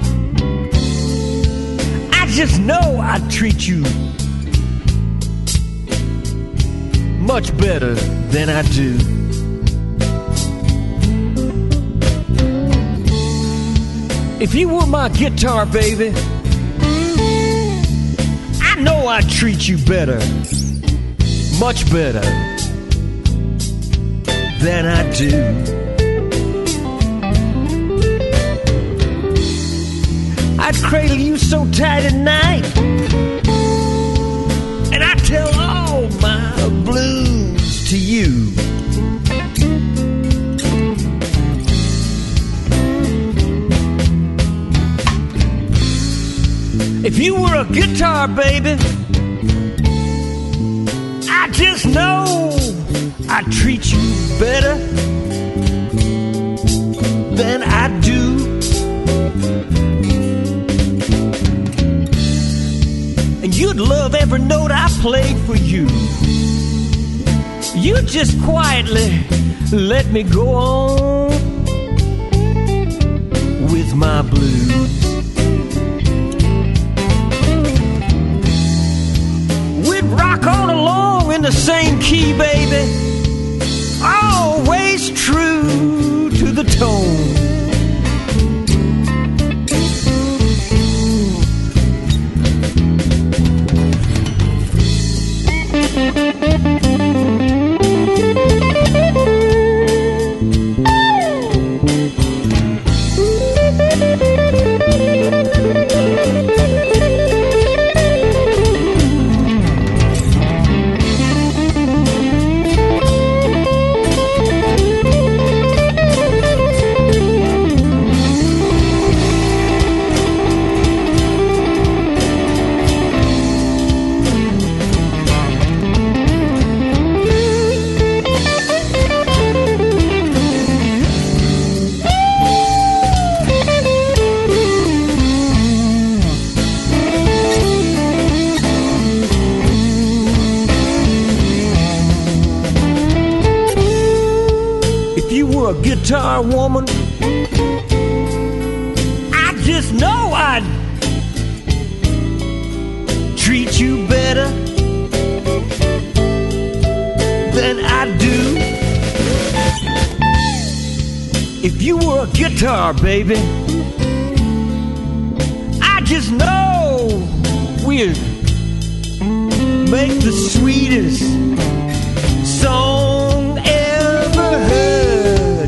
I just know I'd treat you much better than I do. If you were my guitar, baby, I know I'd treat you better, much better than I do. I'd cradle you so tight at night, and I'd tell all my blues to you. If you were a guitar, baby, I just know I'd treat you better than I do. And you'd love every note I played for you. You just quietly let me go on with my blues. We'd rock on along in the same key, baby, always true to the tone. Guitar woman, I just know I'd treat you better than I do. If you were a guitar, baby, I just know we'd make the sweetest song ever heard.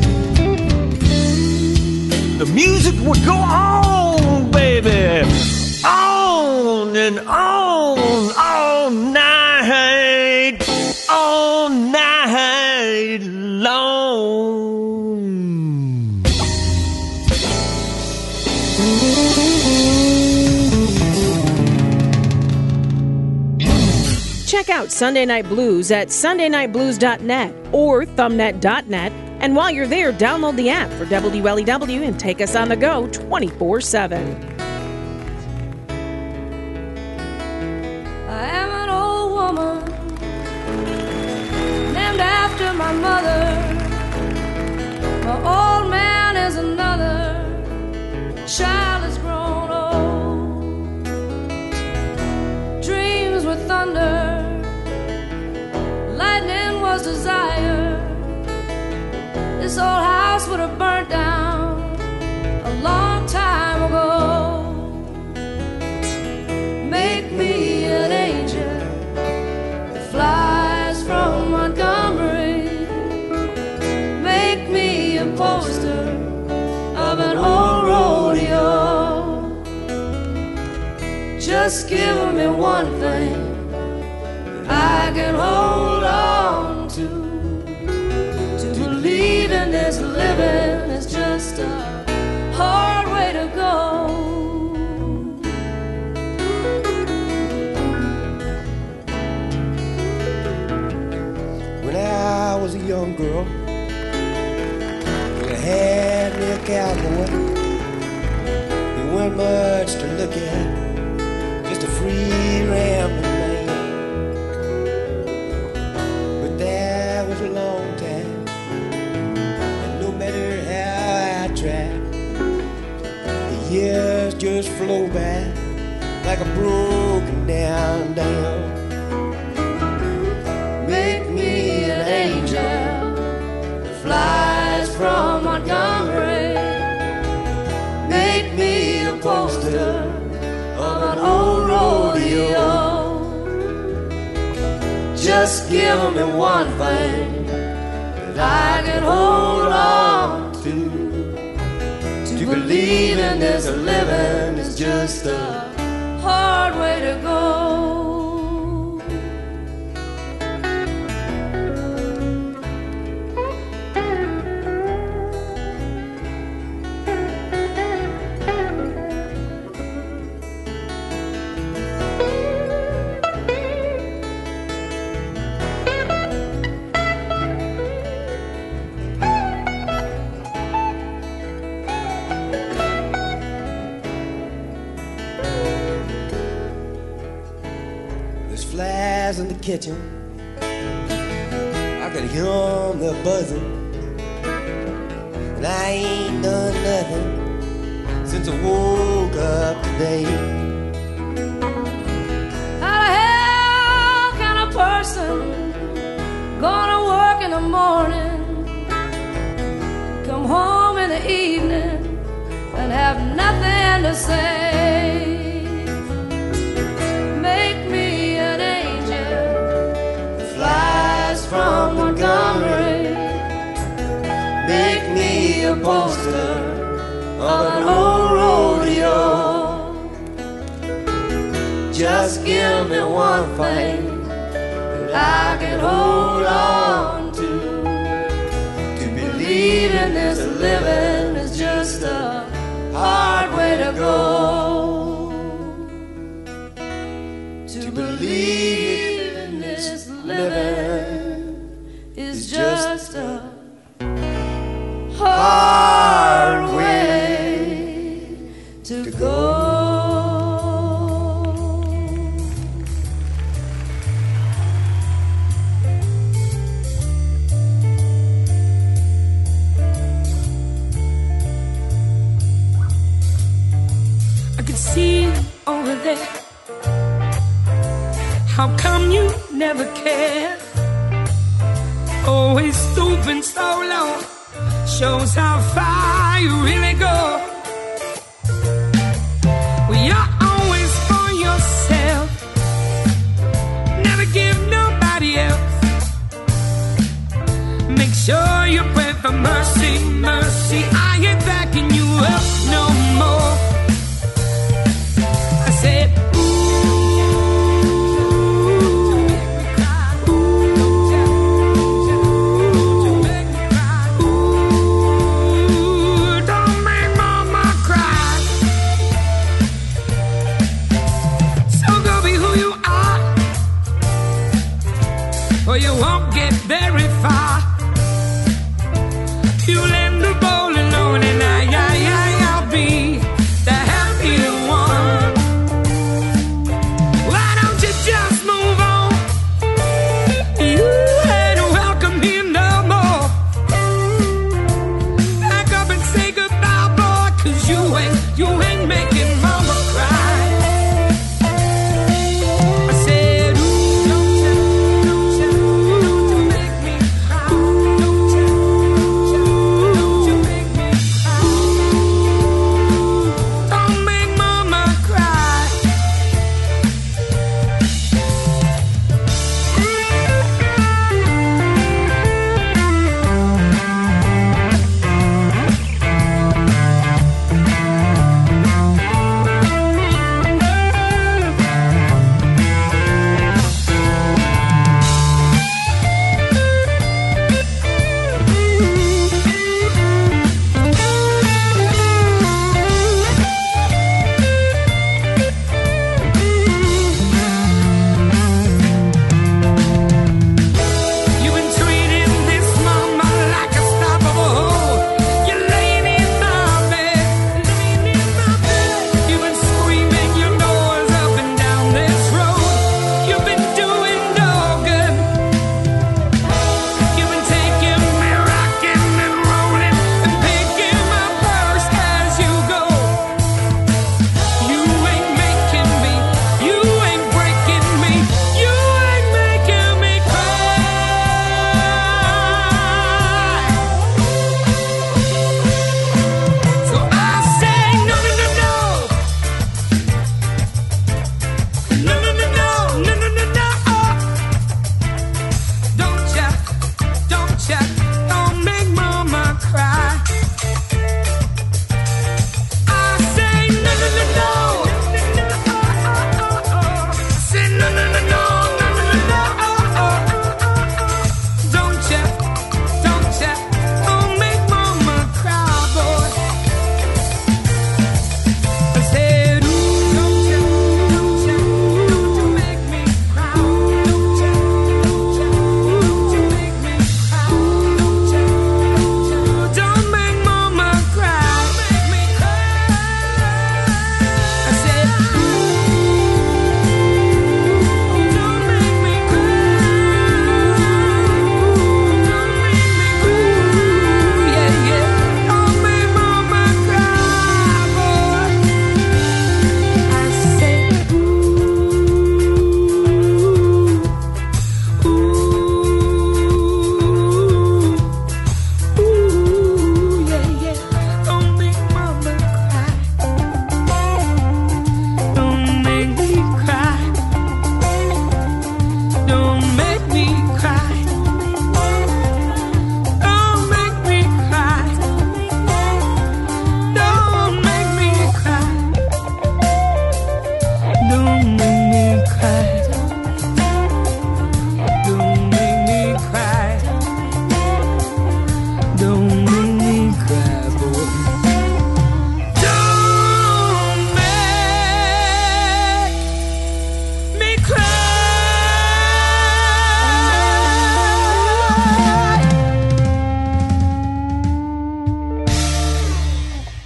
The music would go on, baby, on and on, all night, all night long. Check out Sunday Night Blues at sunday night blues dot net or thumbnet dot net. And while you're there, download the app for W L E W and take us on the go twenty-four seven. I am an old woman named after my mother. My old man is another. Child has grown old. Dreams were thunder. Lightning was desire. This old house would have burnt down a long time ago. Make me an angel that flies from Montgomery. Make me a poster of an old rodeo. Just give me one thing I can hold on to. Believing this living is just a hard way to go. When I was a young girl, I had me a cowboy. He wasn't much to look at, just a free rambling man. But that was a long time. No matter how I tried, flow back like a broken down dam. Make me an angel that flies from Montgomery. Make me a poster of an old rodeo. Just give me one thing that I can hold on to. To believe in this living is just a hard way to go. Flies in the kitchen, I can hear them, they're buzzing. And I ain't done nothing since I woke up today. How the hell can a person gonna work in the morning, come home in the evening, and have nothing to say? From Montgomery, make me a poster of an old rodeo. Just give me one thing that I can hold on to. To believe in this living is just a hard way to go. To believe in this living is just a hard way to go. I can see you over there. How come you never cared? Always stooping so low, shows how far you really go. Well, you're always for yourself, never give nobody else. Make sure you pray for mercy, mercy. I ain't backing you up no more. I said, you won't get very far. You'll end up all alone, and I, I, I, I'll be the happy one. Why don't you just move on? You ain't welcome here no more. Back up and say goodbye, boy, 'cause you ain't, you ain't making mama cry. I said, ooh, don't you, don't you, don't you make me cry.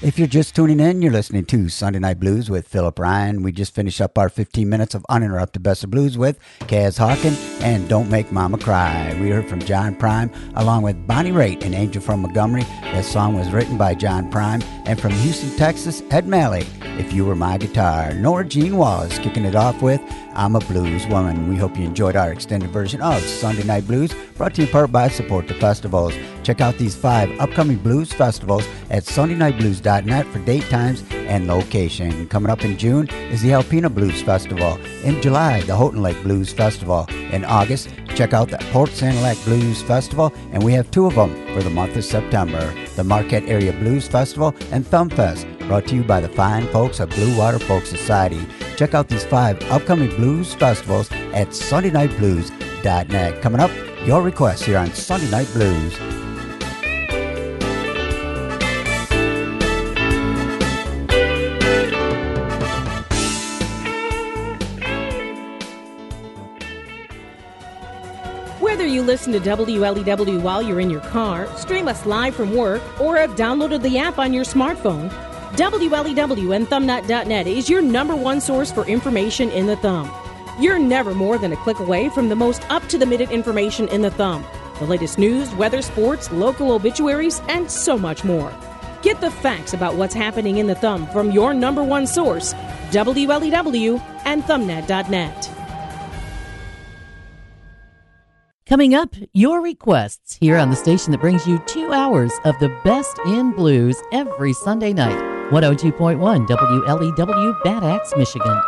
If you're just tuning in, you're listening to Sunday Night Blues with Philip Ryan. We just finished up our fifteen minutes of uninterrupted Best of Blues with Kaz Hawkins and Don't Make Mama Cry. We heard from John Prime along with Bonnie Raitt and Angel from Montgomery. That song was written by John Prime. And from Houston, Texas, Ed Malley, If You Were My Guitar. Nora Jean Wallace kicking it off with I'm a Blues Woman. We hope you enjoyed our extended version of Sunday Night Blues, brought to you in part by Support the Festivals. Check out these five upcoming blues festivals at sunday night blues dot net for date times and location. Coming up in June is the Alpena Blues Festival. In July, the Houghton Lake Blues Festival. In August, check out the Port Sanilac Blues Festival, and we have two of them for the month of September. The Marquette Area Blues Festival and Thumb Fest, brought to you by the fine folks of Blue Water Folk Society. Check out these five upcoming blues festivals at sunday night blues dot net. Coming up, your requests here on Sunday Night Blues. Whether you listen to W L E W while you're in your car, stream us live from work, or have downloaded the app on your smartphone, W L E W and thumbnut dot net is your number one source for information in the Thumb. You're never more than a click away from the most up-to-the-minute information in the Thumb. The latest news, weather, sports, local obituaries, and so much more. Get the facts about what's happening in the Thumb from your number one source, W L E W and thumbnut dot net. Coming up, your requests here on the station that brings you two hours of the best in blues every Sunday night. one oh two point one W L E W, Bad Axe, Michigan.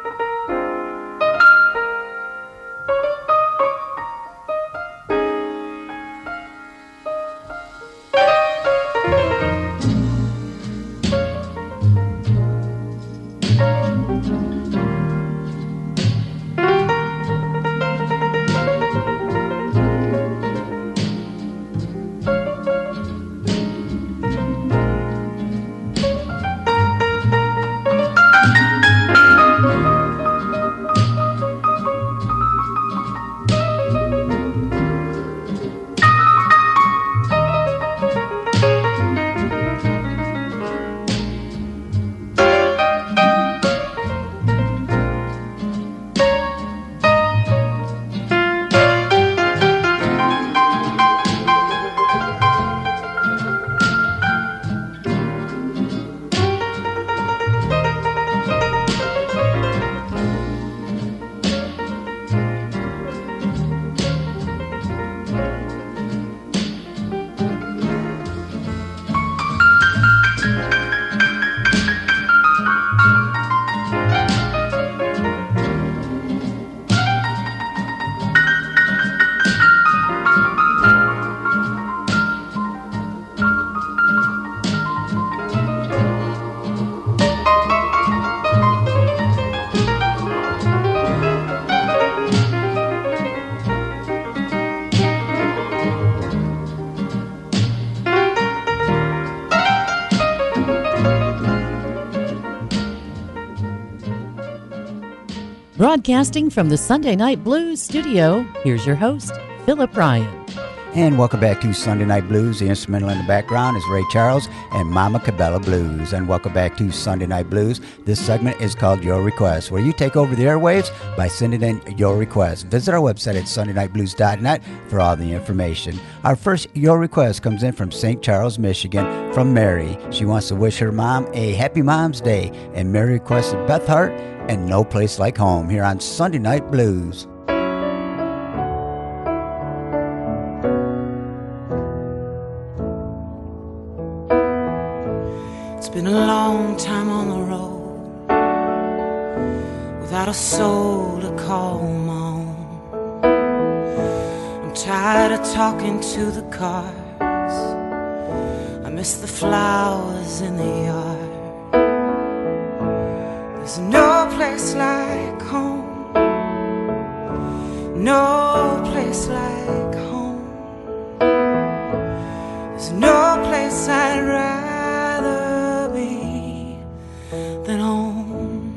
Broadcasting from the Sunday Night Blues studio, here's your host, Philip Ryan. And welcome back to Sunday Night Blues. The instrumental in the background is Ray Charles and Mama Cabela Blues. And welcome back to Sunday Night Blues. This segment is called Your Request, where you take over the airwaves by sending in your request. Visit our website at sunday night blues dot net for all the information. Our first Your Request comes in from Saint Charles, Michigan, from Mary. She wants to wish her mom a happy Mom's Day. And Mary requested Beth Hart and No Place Like Home here on Sunday Night Blues. It's been a long time on the road without a soul to call my own. I'm tired of talking to the cars. I miss the flowers in the yard. There's no place like home, no place like home. There's no place I'd rather be than home.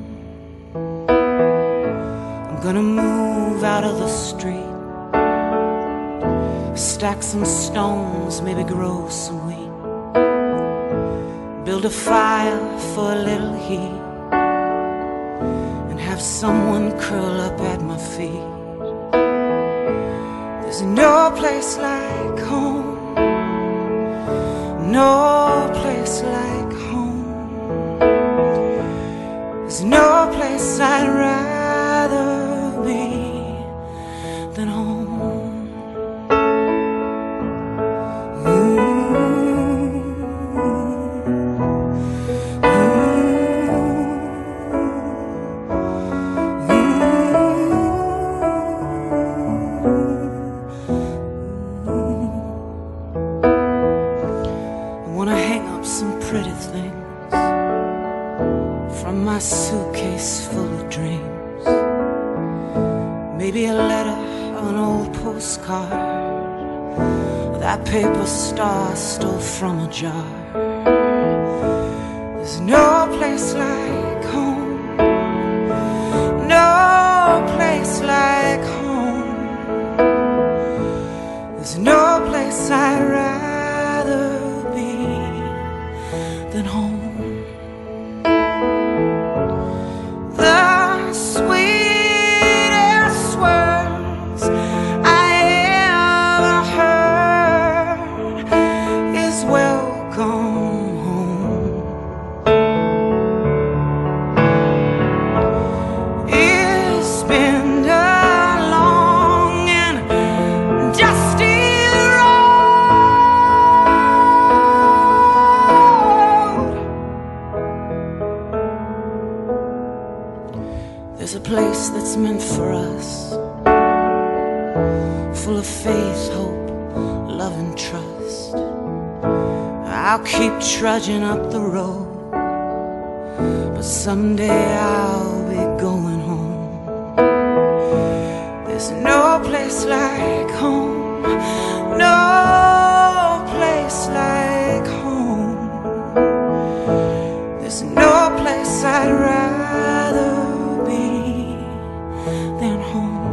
I'm gonna move out of the street, stack some stones, maybe grow some wheat, build a fire for a little heat, and have someone curl up at my feet. There's no place like home, no place like home. There's no place I'd rather be than home. Suitcase full of dreams, maybe a letter or an old postcard, or that paper star stole from a jar. There's no place like home, no place like home. There's no place I'd rather be than home. Place that's meant for us, full of faith, hope, love and trust. I'll keep trudging up the road, but someday I'll be going home. There's no place like home, no place like home. There's no place I'd rather than home.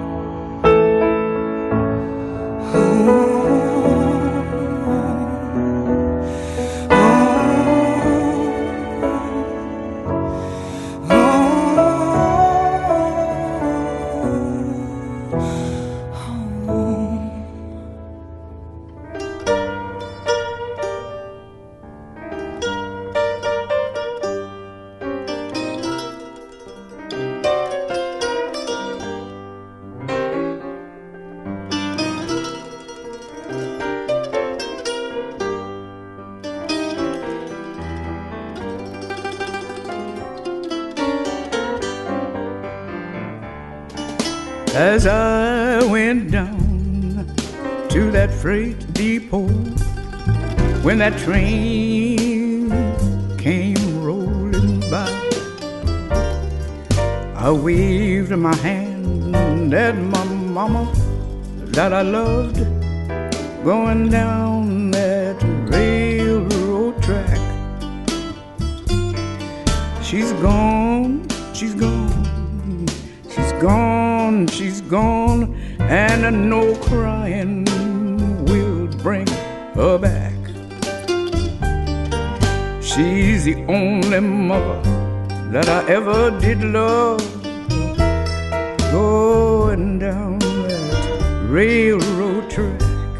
As I went down to that freight depot, when that train came rolling by, I waved my hand at my mama that I loved, going down that railroad track. She's gone, she's gone, she's gone, she's gone, and no crying will bring her back. She's the only mother that I ever did love, going down that railroad track.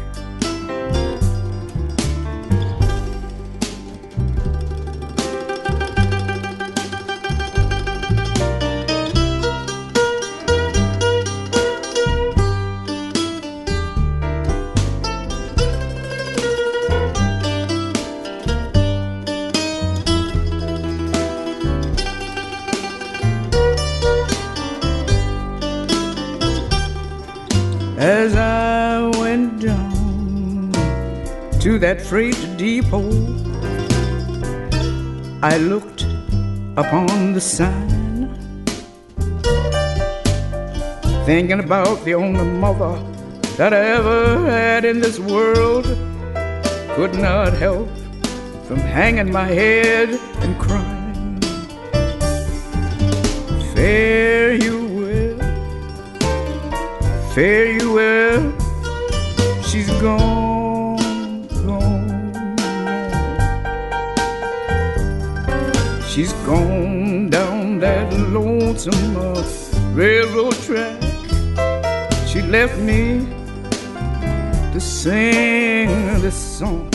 As I went down to that freight depot, I looked upon the sign, thinking about the only mother that I ever had in this world. Could not help from hanging my head and crying. Fare you well, fare you well, she's gone, gone, gone. She's gone down that lonesome uh, railroad track. She left me to sing this song.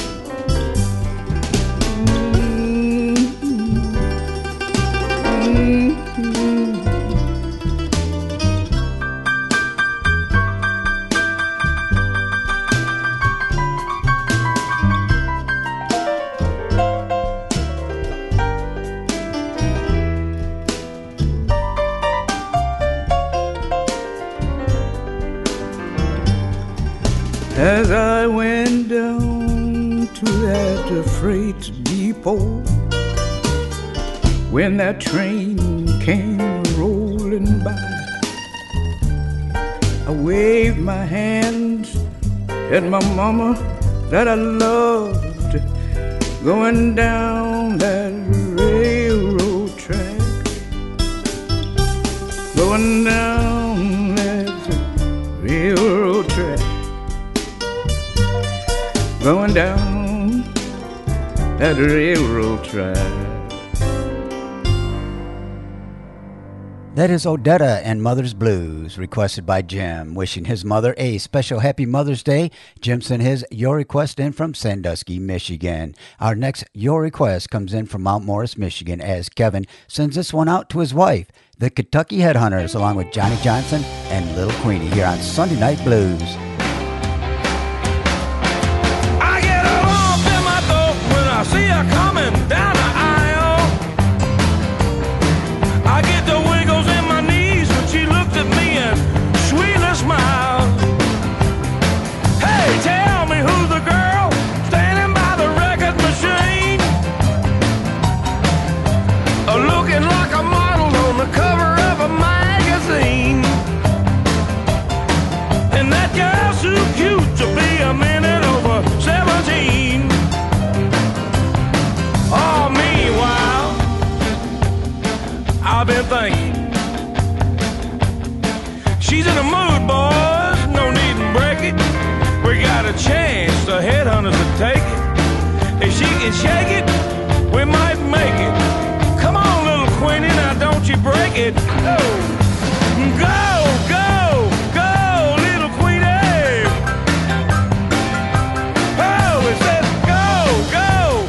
As I went down to that freight depot, when that train came rolling by, I waved my hands at my mama that I loved, going down that railroad track, going down that railroad track. Going down that railroad track. That is Odetta and Mother's Blues, requested by Jim, wishing his mother a special happy Mother's Day. Jim sent his Your Request in from Sandusky, Michigan. Our next Your Request comes in from Mount Morris, Michigan, as Kevin sends this one out to his wife, the Kentucky Headhunters, along with Johnny Johnson and Little Queenie, here on Sunday Night Blues. I see her coming down the aisle. I get the wiggles in my knees when she looks at me and sweetly smiles. Hey, tell me who's the girl standing by the record machine, uh, looking like a model on the cover of a magazine. And that girl's too cute to be a minute over seventeen. Oh, meanwhile, I've been thinking, she's in the mood, boys, no need to break it. We got a chance, the headhunters to take it. If she can shake it, we might make it. Come on, little Queenie, now don't you break it. Go, go, go, go, little Queenie. Oh, it says go, go.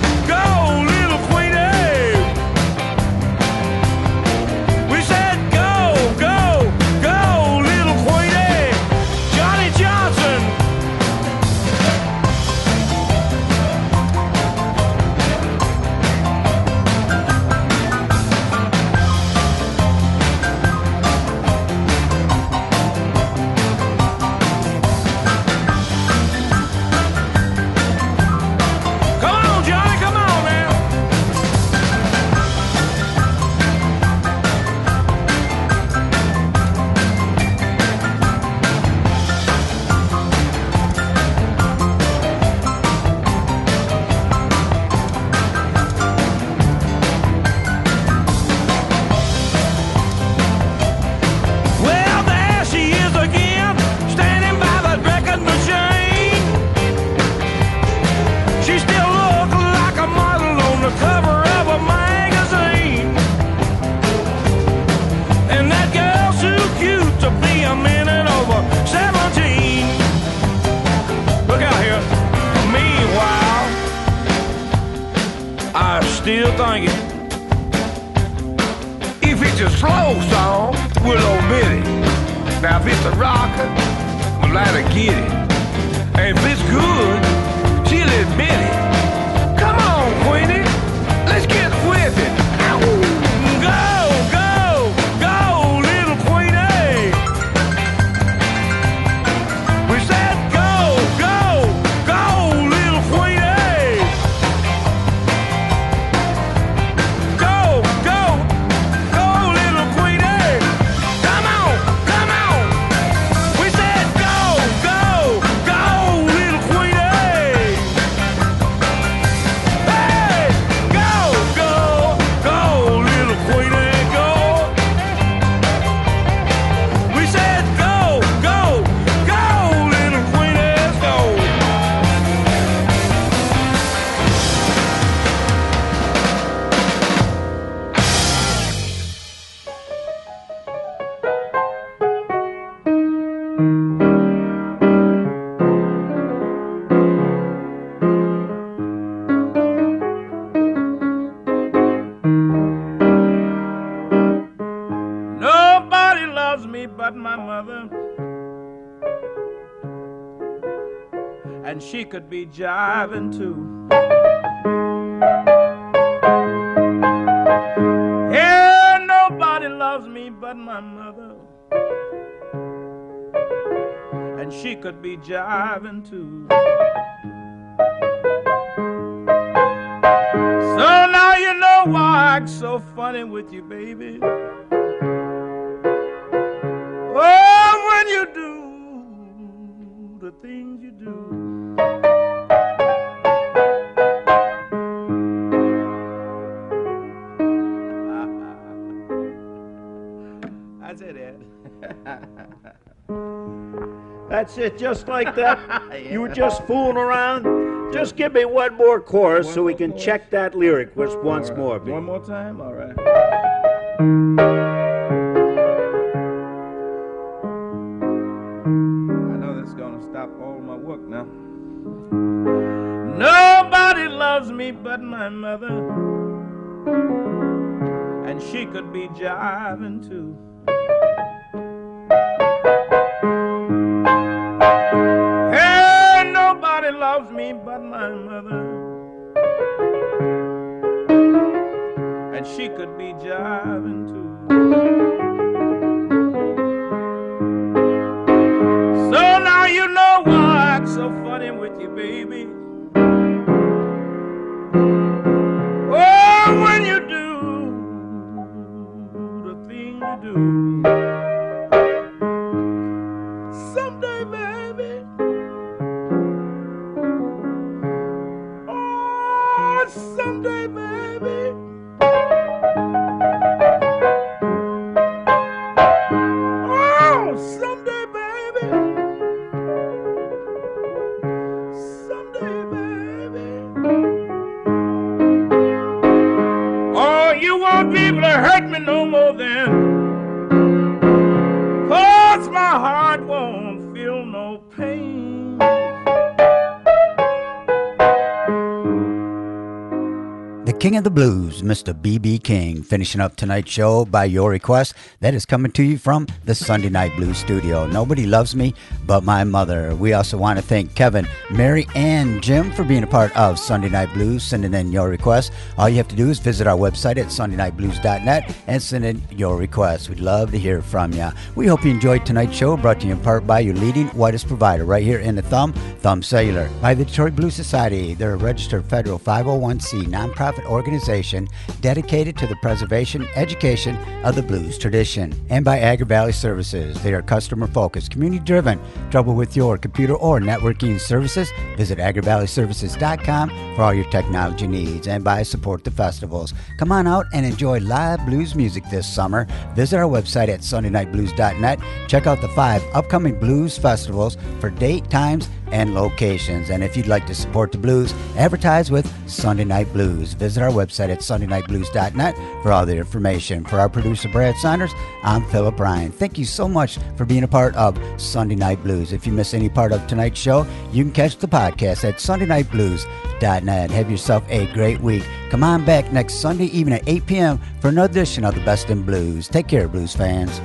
Still thinking, if it's a slow song, we'll omit it. Now if it's a rocker, we'll let her get it. And if it's good, she'll admit it. Come on, Queenie, let's get with it. Go, go, go, little Queenie. We said go, go, go, little Queenie. and she could be jiving too. Yeah, nobody loves me but my mother, and she could be jiving too. So now you know why I act so funny with you, baby. Oh, when you do the things you do. That's it, Ed. That's it, just like that. Yeah. You were just fooling around. Just give me one more chorus one so we can chorus. check that lyric just once right. more. Baby. One more time? All right. I know this is going to stop all my work now. Nobody loves me but my mother, and she could be jiving too. Nobody loves me but my mother, and she could be jiving too. So now you know why I act so funny with you, baby. Oh, when you do the thing you do. Someday, baby. Someday, baby. Oh, someday, baby. Someday, baby. Oh, you won't be able to hurt me no more then, 'cause my heart won't feel no pain. King of the Blues, Mister B B King, finishing up tonight's show by your request. That is coming to you from the Sunday Night Blues studio. Nobody loves me but my mother. We also want to thank Kevin, Mary, and Jim for being a part of Sunday Night Blues, sending in your request. All you have to do is visit our website at sunday night blues dot net and send in your request. We'd love to hear from you. We hope you enjoyed tonight's show, brought to you in part by your leading whitest provider right here in the Thumb, Thumb Cellular. By the Detroit Blues Society, they're a registered federal five oh one c nonprofit organization dedicated to the preservation, education of the blues tradition. And by Agri Valley Services, they are customer-focused, community-driven. Trouble with your computer or networking services? Visit agri valley services dot com for all your technology needs. And by Support the Festivals. Come on out and enjoy live blues music this summer. Visit our website at sunday night blues dot net. Check out the five upcoming blues festivals for date, times, and locations. And if you'd like to support the blues, advertise with Sunday Night Blues. Visit our website at sunday night blues dot net for all the information. For our producer, Brad Saunders, I'm Philip Ryan. Thank you so much for being a part of Sunday Night Blues. If you miss any part of tonight's show, you can catch the podcast at sunday night blues dot net. Have yourself a great week. Come on back next Sunday evening at eight p.m. for another edition of the Best in Blues. Take care, blues fans.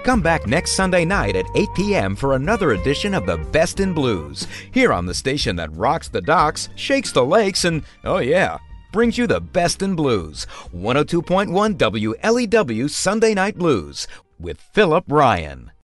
Come back next Sunday night at eight p.m. for another edition of the Best in Blues, here on the station that rocks the docks, shakes the lakes, and, oh yeah, brings you the best in blues. one oh two point one W L E W Sunday Night Blues with Philip Ryan.